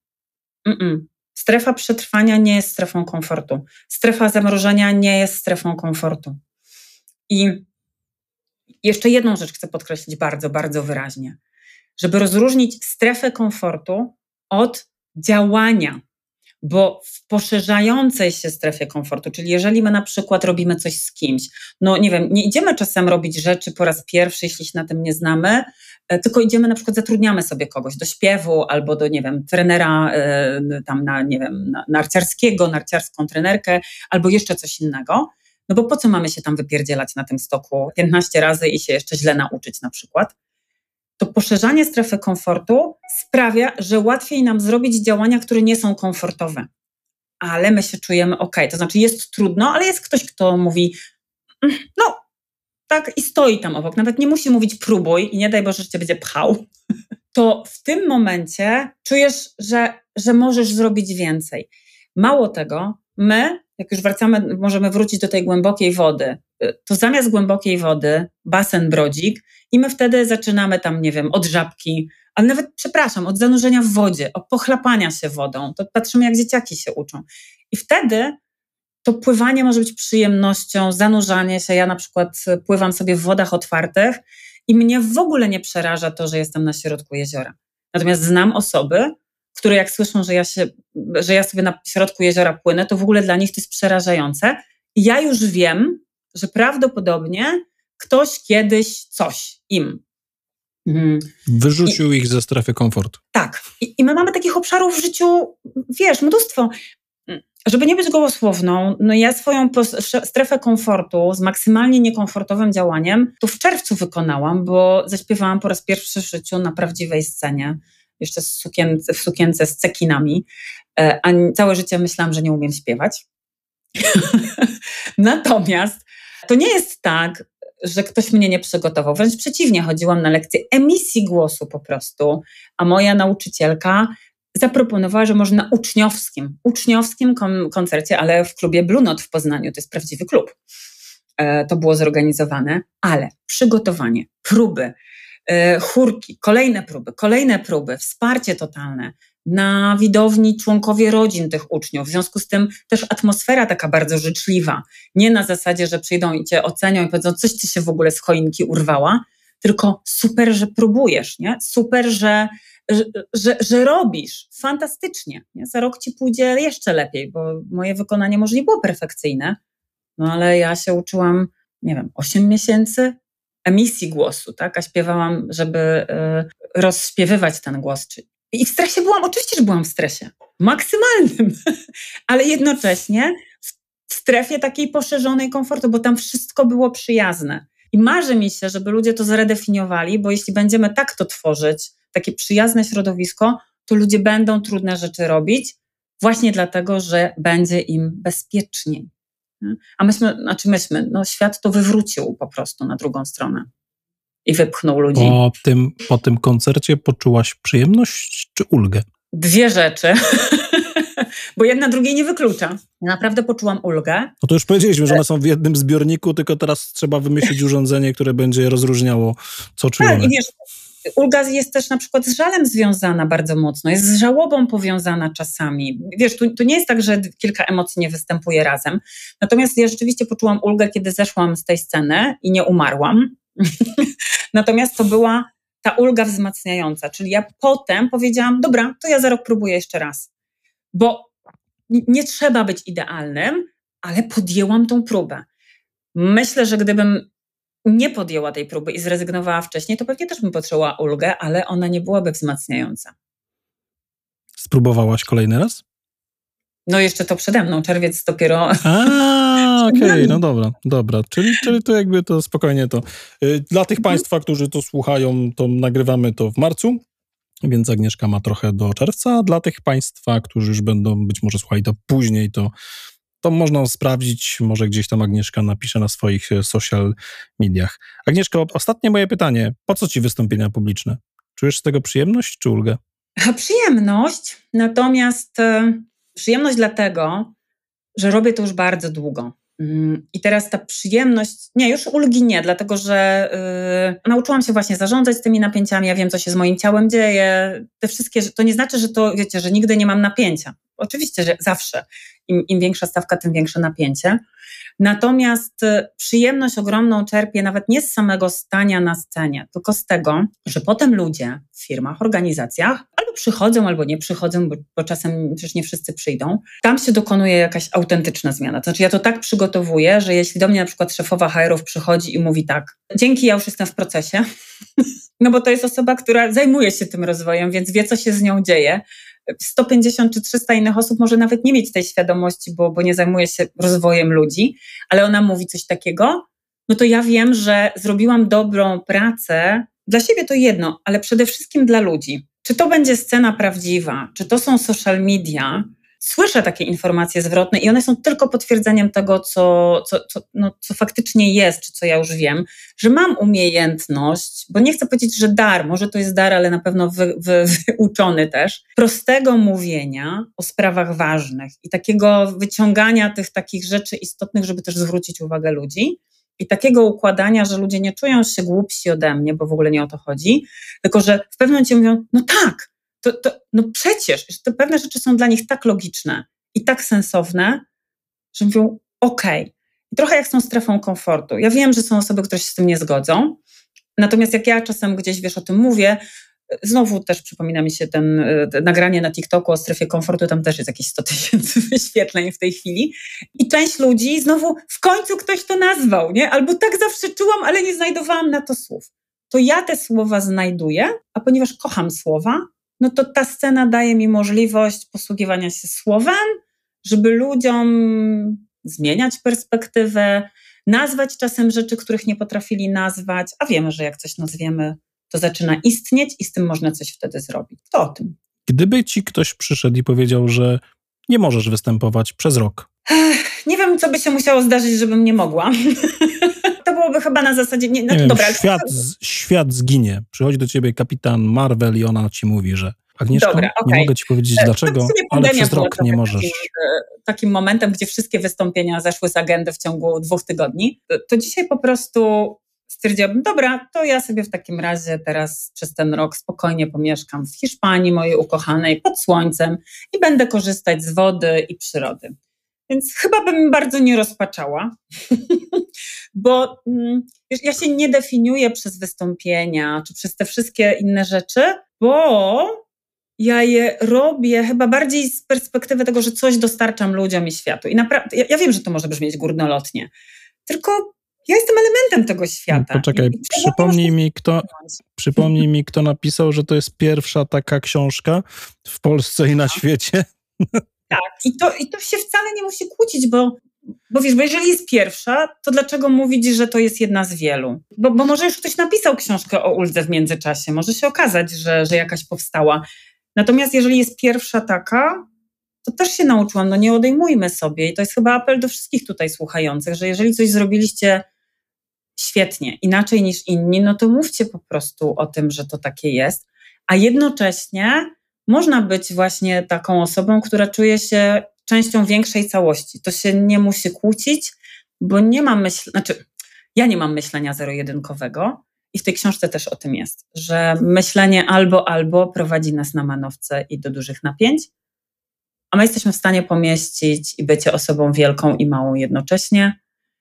Strefa przetrwania nie jest strefą komfortu. Strefa zamrożenia nie jest strefą komfortu. I jeszcze jedną rzecz chcę podkreślić bardzo, bardzo wyraźnie. Żeby rozróżnić strefę komfortu od działania, bo w poszerzającej się strefie komfortu, czyli jeżeli my na przykład robimy coś z kimś, no nie wiem, nie idziemy czasem robić rzeczy po raz pierwszy, jeśli się na tym nie znamy, tylko idziemy na przykład, zatrudniamy sobie kogoś do śpiewu albo do, nie wiem, trenera tam na, nie wiem, narciarskiego, narciarską trenerkę albo jeszcze coś innego, no bo po co mamy się tam wypierdzielać na tym stoku 15 razy i się jeszcze źle nauczyć na przykład? To poszerzanie strefy komfortu sprawia, że łatwiej nam zrobić działania, które nie są komfortowe. Ale my się czujemy okej. To znaczy jest trudno, ale jest ktoś, kto mówi no tak i stoi tam obok. Nawet nie musi mówić próbuj i nie daj Boże, że cię będzie pchał. To w tym momencie czujesz, że możesz zrobić więcej. Mało tego, my, jak już wracamy, możemy wrócić do tej głębokiej wody, to zamiast głębokiej wody basen, brodzik i my wtedy zaczynamy tam, nie wiem, od żabki, ale nawet, od zanurzenia w wodzie, od pochlapania się wodą. To patrzymy, jak dzieciaki się uczą. I wtedy to pływanie może być przyjemnością, zanurzanie się. Ja na przykład pływam sobie w wodach otwartych i mnie w ogóle nie przeraża to, że jestem na środku jeziora. Natomiast znam osoby, które jak słyszą, że ja sobie na środku jeziora płynę, to w ogóle dla nich to jest przerażające. I ja już wiem, że prawdopodobnie ktoś kiedyś coś im wyrzucił ich ze strefy komfortu. Tak. I my mamy takich obszarów w życiu, mnóstwo. Żeby nie być gołosłowną, no ja swoją strefę komfortu z maksymalnie niekomfortowym działaniem to w czerwcu wykonałam, bo zaśpiewałam po raz pierwszy w życiu na prawdziwej scenie, jeszcze w sukience z cekinami, a całe życie myślałam, że nie umiem śpiewać. Natomiast to nie jest tak, że ktoś mnie nie przygotował. Wręcz przeciwnie, chodziłam na lekcje emisji głosu po prostu, a moja nauczycielka zaproponowała, że może na uczniowskim koncercie, ale w klubie Blue Note w Poznaniu, to jest prawdziwy klub, to było zorganizowane, ale przygotowanie, próby, chórki, kolejne próby, wsparcie totalne, na widowni członkowie rodzin tych uczniów. W związku z tym też atmosfera taka bardzo życzliwa. Nie na zasadzie, że przyjdą i cię ocenią i powiedzą, coś ci się w ogóle z choinki urwała, tylko super, że próbujesz, nie? Super, że robisz. Fantastycznie. Nie? Za rok ci pójdzie jeszcze lepiej, bo moje wykonanie może nie było perfekcyjne, no ale ja się uczyłam, 8 miesięcy emisji głosu, tak? A śpiewałam, żeby rozśpiewywać ten głos. I w stresie oczywiście, że byłam w stresie. Maksymalnym. Ale jednocześnie w strefie takiej poszerzonej komfortu, bo tam wszystko było przyjazne. I marzy mi się, żeby ludzie to zredefiniowali, bo jeśli będziemy tak to tworzyć, takie przyjazne środowisko, to ludzie będą trudne rzeczy robić właśnie dlatego, że będzie im bezpieczniej. A świat to wywrócił po prostu na drugą stronę i wypchnął ludzi. Po tym koncercie poczułaś przyjemność czy ulgę? 2 rzeczy, bo jedna drugiej nie wyklucza. Ja naprawdę poczułam ulgę. No to już powiedzieliśmy, że one są w jednym zbiorniku, tylko teraz trzeba wymyślić urządzenie, które będzie rozróżniało, co czujemy. Tak, i wiesz, ulga jest też na przykład z żalem związana bardzo mocno, jest z żałobą powiązana czasami. Wiesz, tu nie jest tak, że kilka emocji nie występuje razem. Natomiast ja rzeczywiście poczułam ulgę, kiedy zeszłam z tej sceny i nie umarłam. Natomiast to była ta ulga wzmacniająca, czyli ja potem powiedziałam, dobra, to ja za rok próbuję jeszcze raz, bo nie trzeba być idealnym, ale podjęłam tą próbę. Myślę, że gdybym nie podjęła tej próby i zrezygnowała wcześniej, to pewnie też bym poczuła ulgę, ale ona nie byłaby wzmacniająca. Spróbowałaś kolejny raz? No jeszcze to przede mną, czerwiec dopiero... Okej, no dobra. Czyli to jakby to spokojnie to. Dla tych Państwa, którzy to słuchają, to nagrywamy to w marcu, więc Agnieszka ma trochę do czerwca, a dla tych Państwa, którzy już będą być może słuchali to później, to można sprawdzić, może gdzieś tam Agnieszka napisze na swoich social mediach. Agnieszko, ostatnie moje pytanie. Po co ci wystąpienia publiczne? Czujesz z tego przyjemność czy ulgę? Przyjemność, natomiast przyjemność dlatego, że robię to już bardzo długo. I teraz ta przyjemność, już ulgi nie, dlatego że nauczyłam się właśnie zarządzać tymi napięciami, ja wiem, co się z moim ciałem dzieje, te wszystkie, to nie znaczy, że to, wiecie, że nigdy nie mam napięcia. Oczywiście, że zawsze. Im większa stawka, tym większe napięcie. Natomiast przyjemność ogromną czerpię nawet nie z samego stania na scenie, tylko z tego, że potem ludzie w firmach, organizacjach albo przychodzą, albo nie przychodzą, bo czasem przecież nie wszyscy przyjdą. Tam się dokonuje jakaś autentyczna zmiana. To znaczy ja to tak przygotowuję, że jeśli do mnie na przykład szefowa HR-ów przychodzi i mówi tak, dzięki, ja już jestem w procesie, no bo to jest osoba, która zajmuje się tym rozwojem, więc wie, co się z nią dzieje. 150 czy 300 innych osób może nawet nie mieć tej świadomości, bo nie zajmuje się rozwojem ludzi, ale ona mówi coś takiego, no to ja wiem, że zrobiłam dobrą pracę. Dla siebie to jedno, ale przede wszystkim dla ludzi. Czy to będzie scena prawdziwa, czy to są social media, słyszę takie informacje zwrotne i one są tylko potwierdzeniem tego, co faktycznie jest, czy co ja już wiem, że mam umiejętność, bo nie chcę powiedzieć, że dar, może to jest dar, ale na pewno wyuczony też, prostego mówienia o sprawach ważnych i takiego wyciągania tych takich rzeczy istotnych, żeby też zwrócić uwagę ludzi i takiego układania, że ludzie nie czują się głupsi ode mnie, bo w ogóle nie o to chodzi, tylko że w pewnym momencie mówią, no tak, no przecież, że te pewne rzeczy są dla nich tak logiczne i tak sensowne, że mówią okej. I trochę jak z tą strefą komfortu. Ja wiem, że są osoby, które się z tym nie zgodzą, natomiast jak ja czasem gdzieś, o tym mówię, znowu też przypomina mi się nagranie na TikToku o strefie komfortu, tam też jest jakieś 100 000 wyświetleń w tej chwili i część ludzi znowu w końcu ktoś to nazwał, nie? Albo tak zawsze czułam, ale nie znajdowałam na to słów. To ja te słowa znajduję, a ponieważ kocham słowa, no to ta scena daje mi możliwość posługiwania się słowem, żeby ludziom zmieniać perspektywę, nazwać czasem rzeczy, których nie potrafili nazwać, a wiemy, że jak coś nazwiemy, to zaczyna istnieć i z tym można coś wtedy zrobić. To o tym. Gdyby ci ktoś przyszedł i powiedział, że nie możesz występować przez rok. Nie wiem, co by się musiało zdarzyć, żebym nie mogła. To byłoby chyba na zasadzie... Świat zginie. Przychodzi do ciebie kapitan Marvel i ona ci mówi, że Agnieszko, Dobra, nie okej. mogę ci powiedzieć dlaczego, ale przez rok nie możesz. Takim momentem, gdzie wszystkie wystąpienia zeszły z agendy w ciągu 2 tygodni, to dzisiaj po prostu stwierdziłabym, dobra, to ja sobie w takim razie teraz przez ten rok spokojnie pomieszkam w Hiszpanii, mojej ukochanej, pod słońcem i będę korzystać z wody i przyrody. Więc chyba bym bardzo nie rozpaczała, bo wiesz, ja się nie definiuję przez wystąpienia czy przez te wszystkie inne rzeczy, bo ja je robię chyba bardziej z perspektywy tego, że coś dostarczam ludziom i światu. I naprawdę, ja wiem, że to może brzmieć górnolotnie, tylko ja jestem elementem tego świata. Poczekaj, przypomnij mi, kto napisał, że to jest pierwsza taka książka w Polsce i na świecie. Tak, i to się wcale nie musi kłócić, bo wiesz, bo jeżeli jest pierwsza, to dlaczego mówić, że to jest jedna z wielu? Bo może już ktoś napisał książkę o uldze w międzyczasie, może się okazać, że jakaś powstała. Natomiast jeżeli jest pierwsza taka, to też się nauczyłam, no nie odejmujmy sobie. I to jest chyba apel do wszystkich tutaj słuchających, że jeżeli coś zrobiliście świetnie, inaczej niż inni, no to mówcie po prostu o tym, że to takie jest. A jednocześnie można być właśnie taką osobą, która czuje się częścią większej całości. To się nie musi kłócić, bo nie mam ja nie mam myślenia zero-jedynkowego i w tej książce też o tym jest, że myślenie albo prowadzi nas na manowce i do dużych napięć, a my jesteśmy w stanie pomieścić i bycie osobą wielką i małą jednocześnie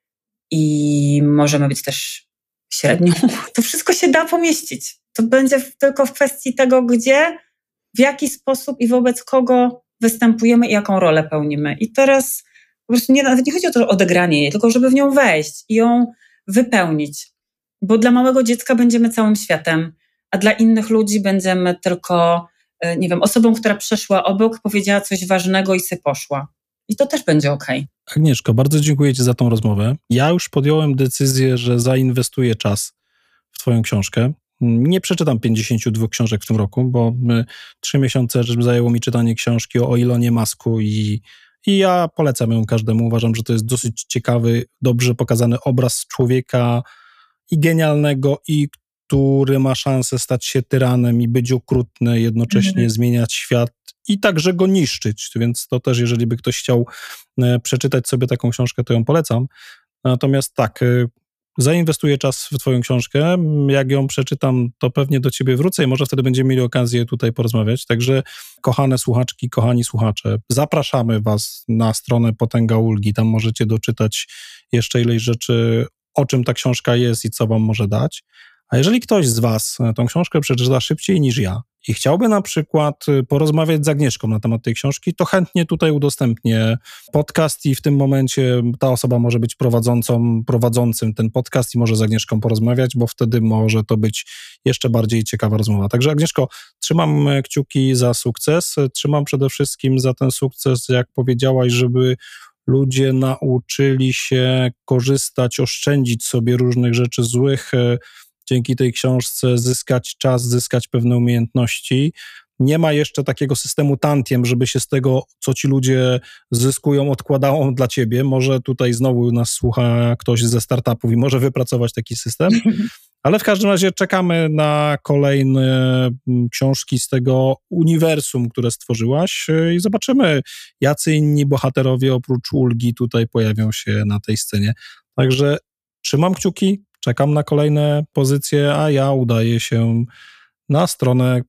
i możemy być też średnią. To wszystko się da pomieścić. To będzie tylko w kwestii tego, gdzie, w jaki sposób i wobec kogo występujemy i jaką rolę pełnimy. I teraz po prostu nawet nie chodzi o to odegranie jej, tylko żeby w nią wejść i ją wypełnić. Bo dla małego dziecka będziemy całym światem, a dla innych ludzi będziemy tylko, nie wiem, osobą, która przeszła obok, powiedziała coś ważnego i se poszła. I to też będzie okej. Agnieszko, bardzo dziękuję ci za tą rozmowę. Ja już podjąłem decyzję, że zainwestuję czas w twoją książkę. Nie przeczytam 52 książek w tym roku, bo 3 miesiące zajęło mi czytanie książki o Elonie Musku i ja polecam ją każdemu. Uważam, że to jest dosyć ciekawy, dobrze pokazany obraz człowieka i genialnego, i który ma szansę stać się tyranem i być okrutny, jednocześnie zmieniać świat i także go niszczyć. Więc to też, jeżeli by ktoś chciał przeczytać sobie taką książkę, to ją polecam. Natomiast tak, zainwestuję czas w twoją książkę. Jak ją przeczytam, to pewnie do ciebie wrócę i może wtedy będziemy mieli okazję tutaj porozmawiać. Także kochane słuchaczki, kochani słuchacze, zapraszamy was na stronę Potęga Ulgi. Tam możecie doczytać jeszcze ileś rzeczy, o czym ta książka jest i co wam może dać. A jeżeli ktoś z was tą książkę przeczyta szybciej niż ja i chciałby na przykład porozmawiać z Agnieszką na temat tej książki, to chętnie tutaj udostępnię podcast i w tym momencie ta osoba może być prowadzącym ten podcast i może z Agnieszką porozmawiać, bo wtedy może to być jeszcze bardziej ciekawa rozmowa. Także Agnieszko, trzymam kciuki za sukces, trzymam przede wszystkim za ten sukces, jak powiedziałaś, żeby ludzie nauczyli się korzystać, oszczędzić sobie różnych rzeczy złych, dzięki tej książce zyskać czas, zyskać pewne umiejętności. Nie ma jeszcze takiego systemu tantiem, żeby się z tego, co ci ludzie zyskują, odkładało dla ciebie. Może tutaj znowu nas słucha ktoś ze startupów i może wypracować taki system. Ale w każdym razie czekamy na kolejne książki z tego uniwersum, które stworzyłaś i zobaczymy, jacy inni bohaterowie oprócz Ulgi tutaj pojawią się na tej scenie. Także trzymam kciuki, czekam na kolejne pozycje, a ja udaję się na stronę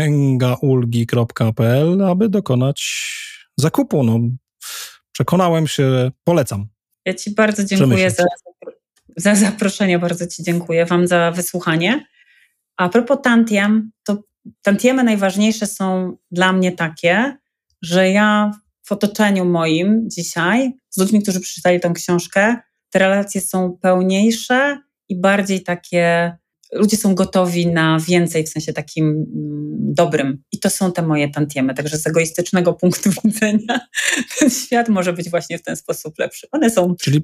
potęgaulgi.pl, aby dokonać zakupu. No, przekonałem się, polecam. Ja ci bardzo dziękuję za zaproszenie, bardzo ci dziękuję wam za wysłuchanie. A propos tantiem, to tantiemy najważniejsze są dla mnie takie, że ja w otoczeniu moim dzisiaj, z ludźmi, którzy przeczytali tę książkę, te relacje są pełniejsze i bardziej takie, ludzie są gotowi na więcej, w sensie takim dobrym. I to są te moje tantiemy. Także z egoistycznego punktu widzenia ten świat może być właśnie w ten sposób lepszy. One są czyli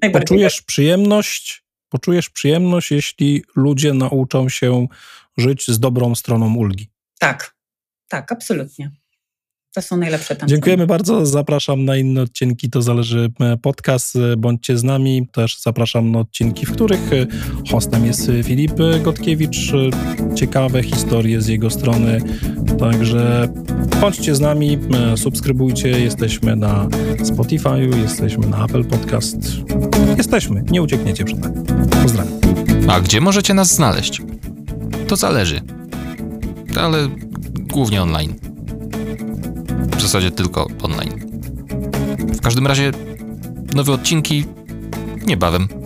poczujesz przyjemność, jeśli ludzie nauczą się żyć z dobrą stroną Ulgi. Tak, absolutnie. To są najlepsze tantiemy. Dziękujemy bardzo, zapraszam na inne odcinki, to zależy podcast, bądźcie z nami. Też zapraszam na odcinki, w których hostem jest Filip Gotkiewicz. Ciekawe historie z jego strony Także bądźcie z nami, subskrybujcie, jesteśmy na Spotify'u, jesteśmy na Apple Podcast. Jesteśmy, nie uciekniecie przed nami. Pozdrawiam. A gdzie możecie nas znaleźć? To zależy. Ale głównie online. W zasadzie tylko online. W każdym razie nowe odcinki niebawem.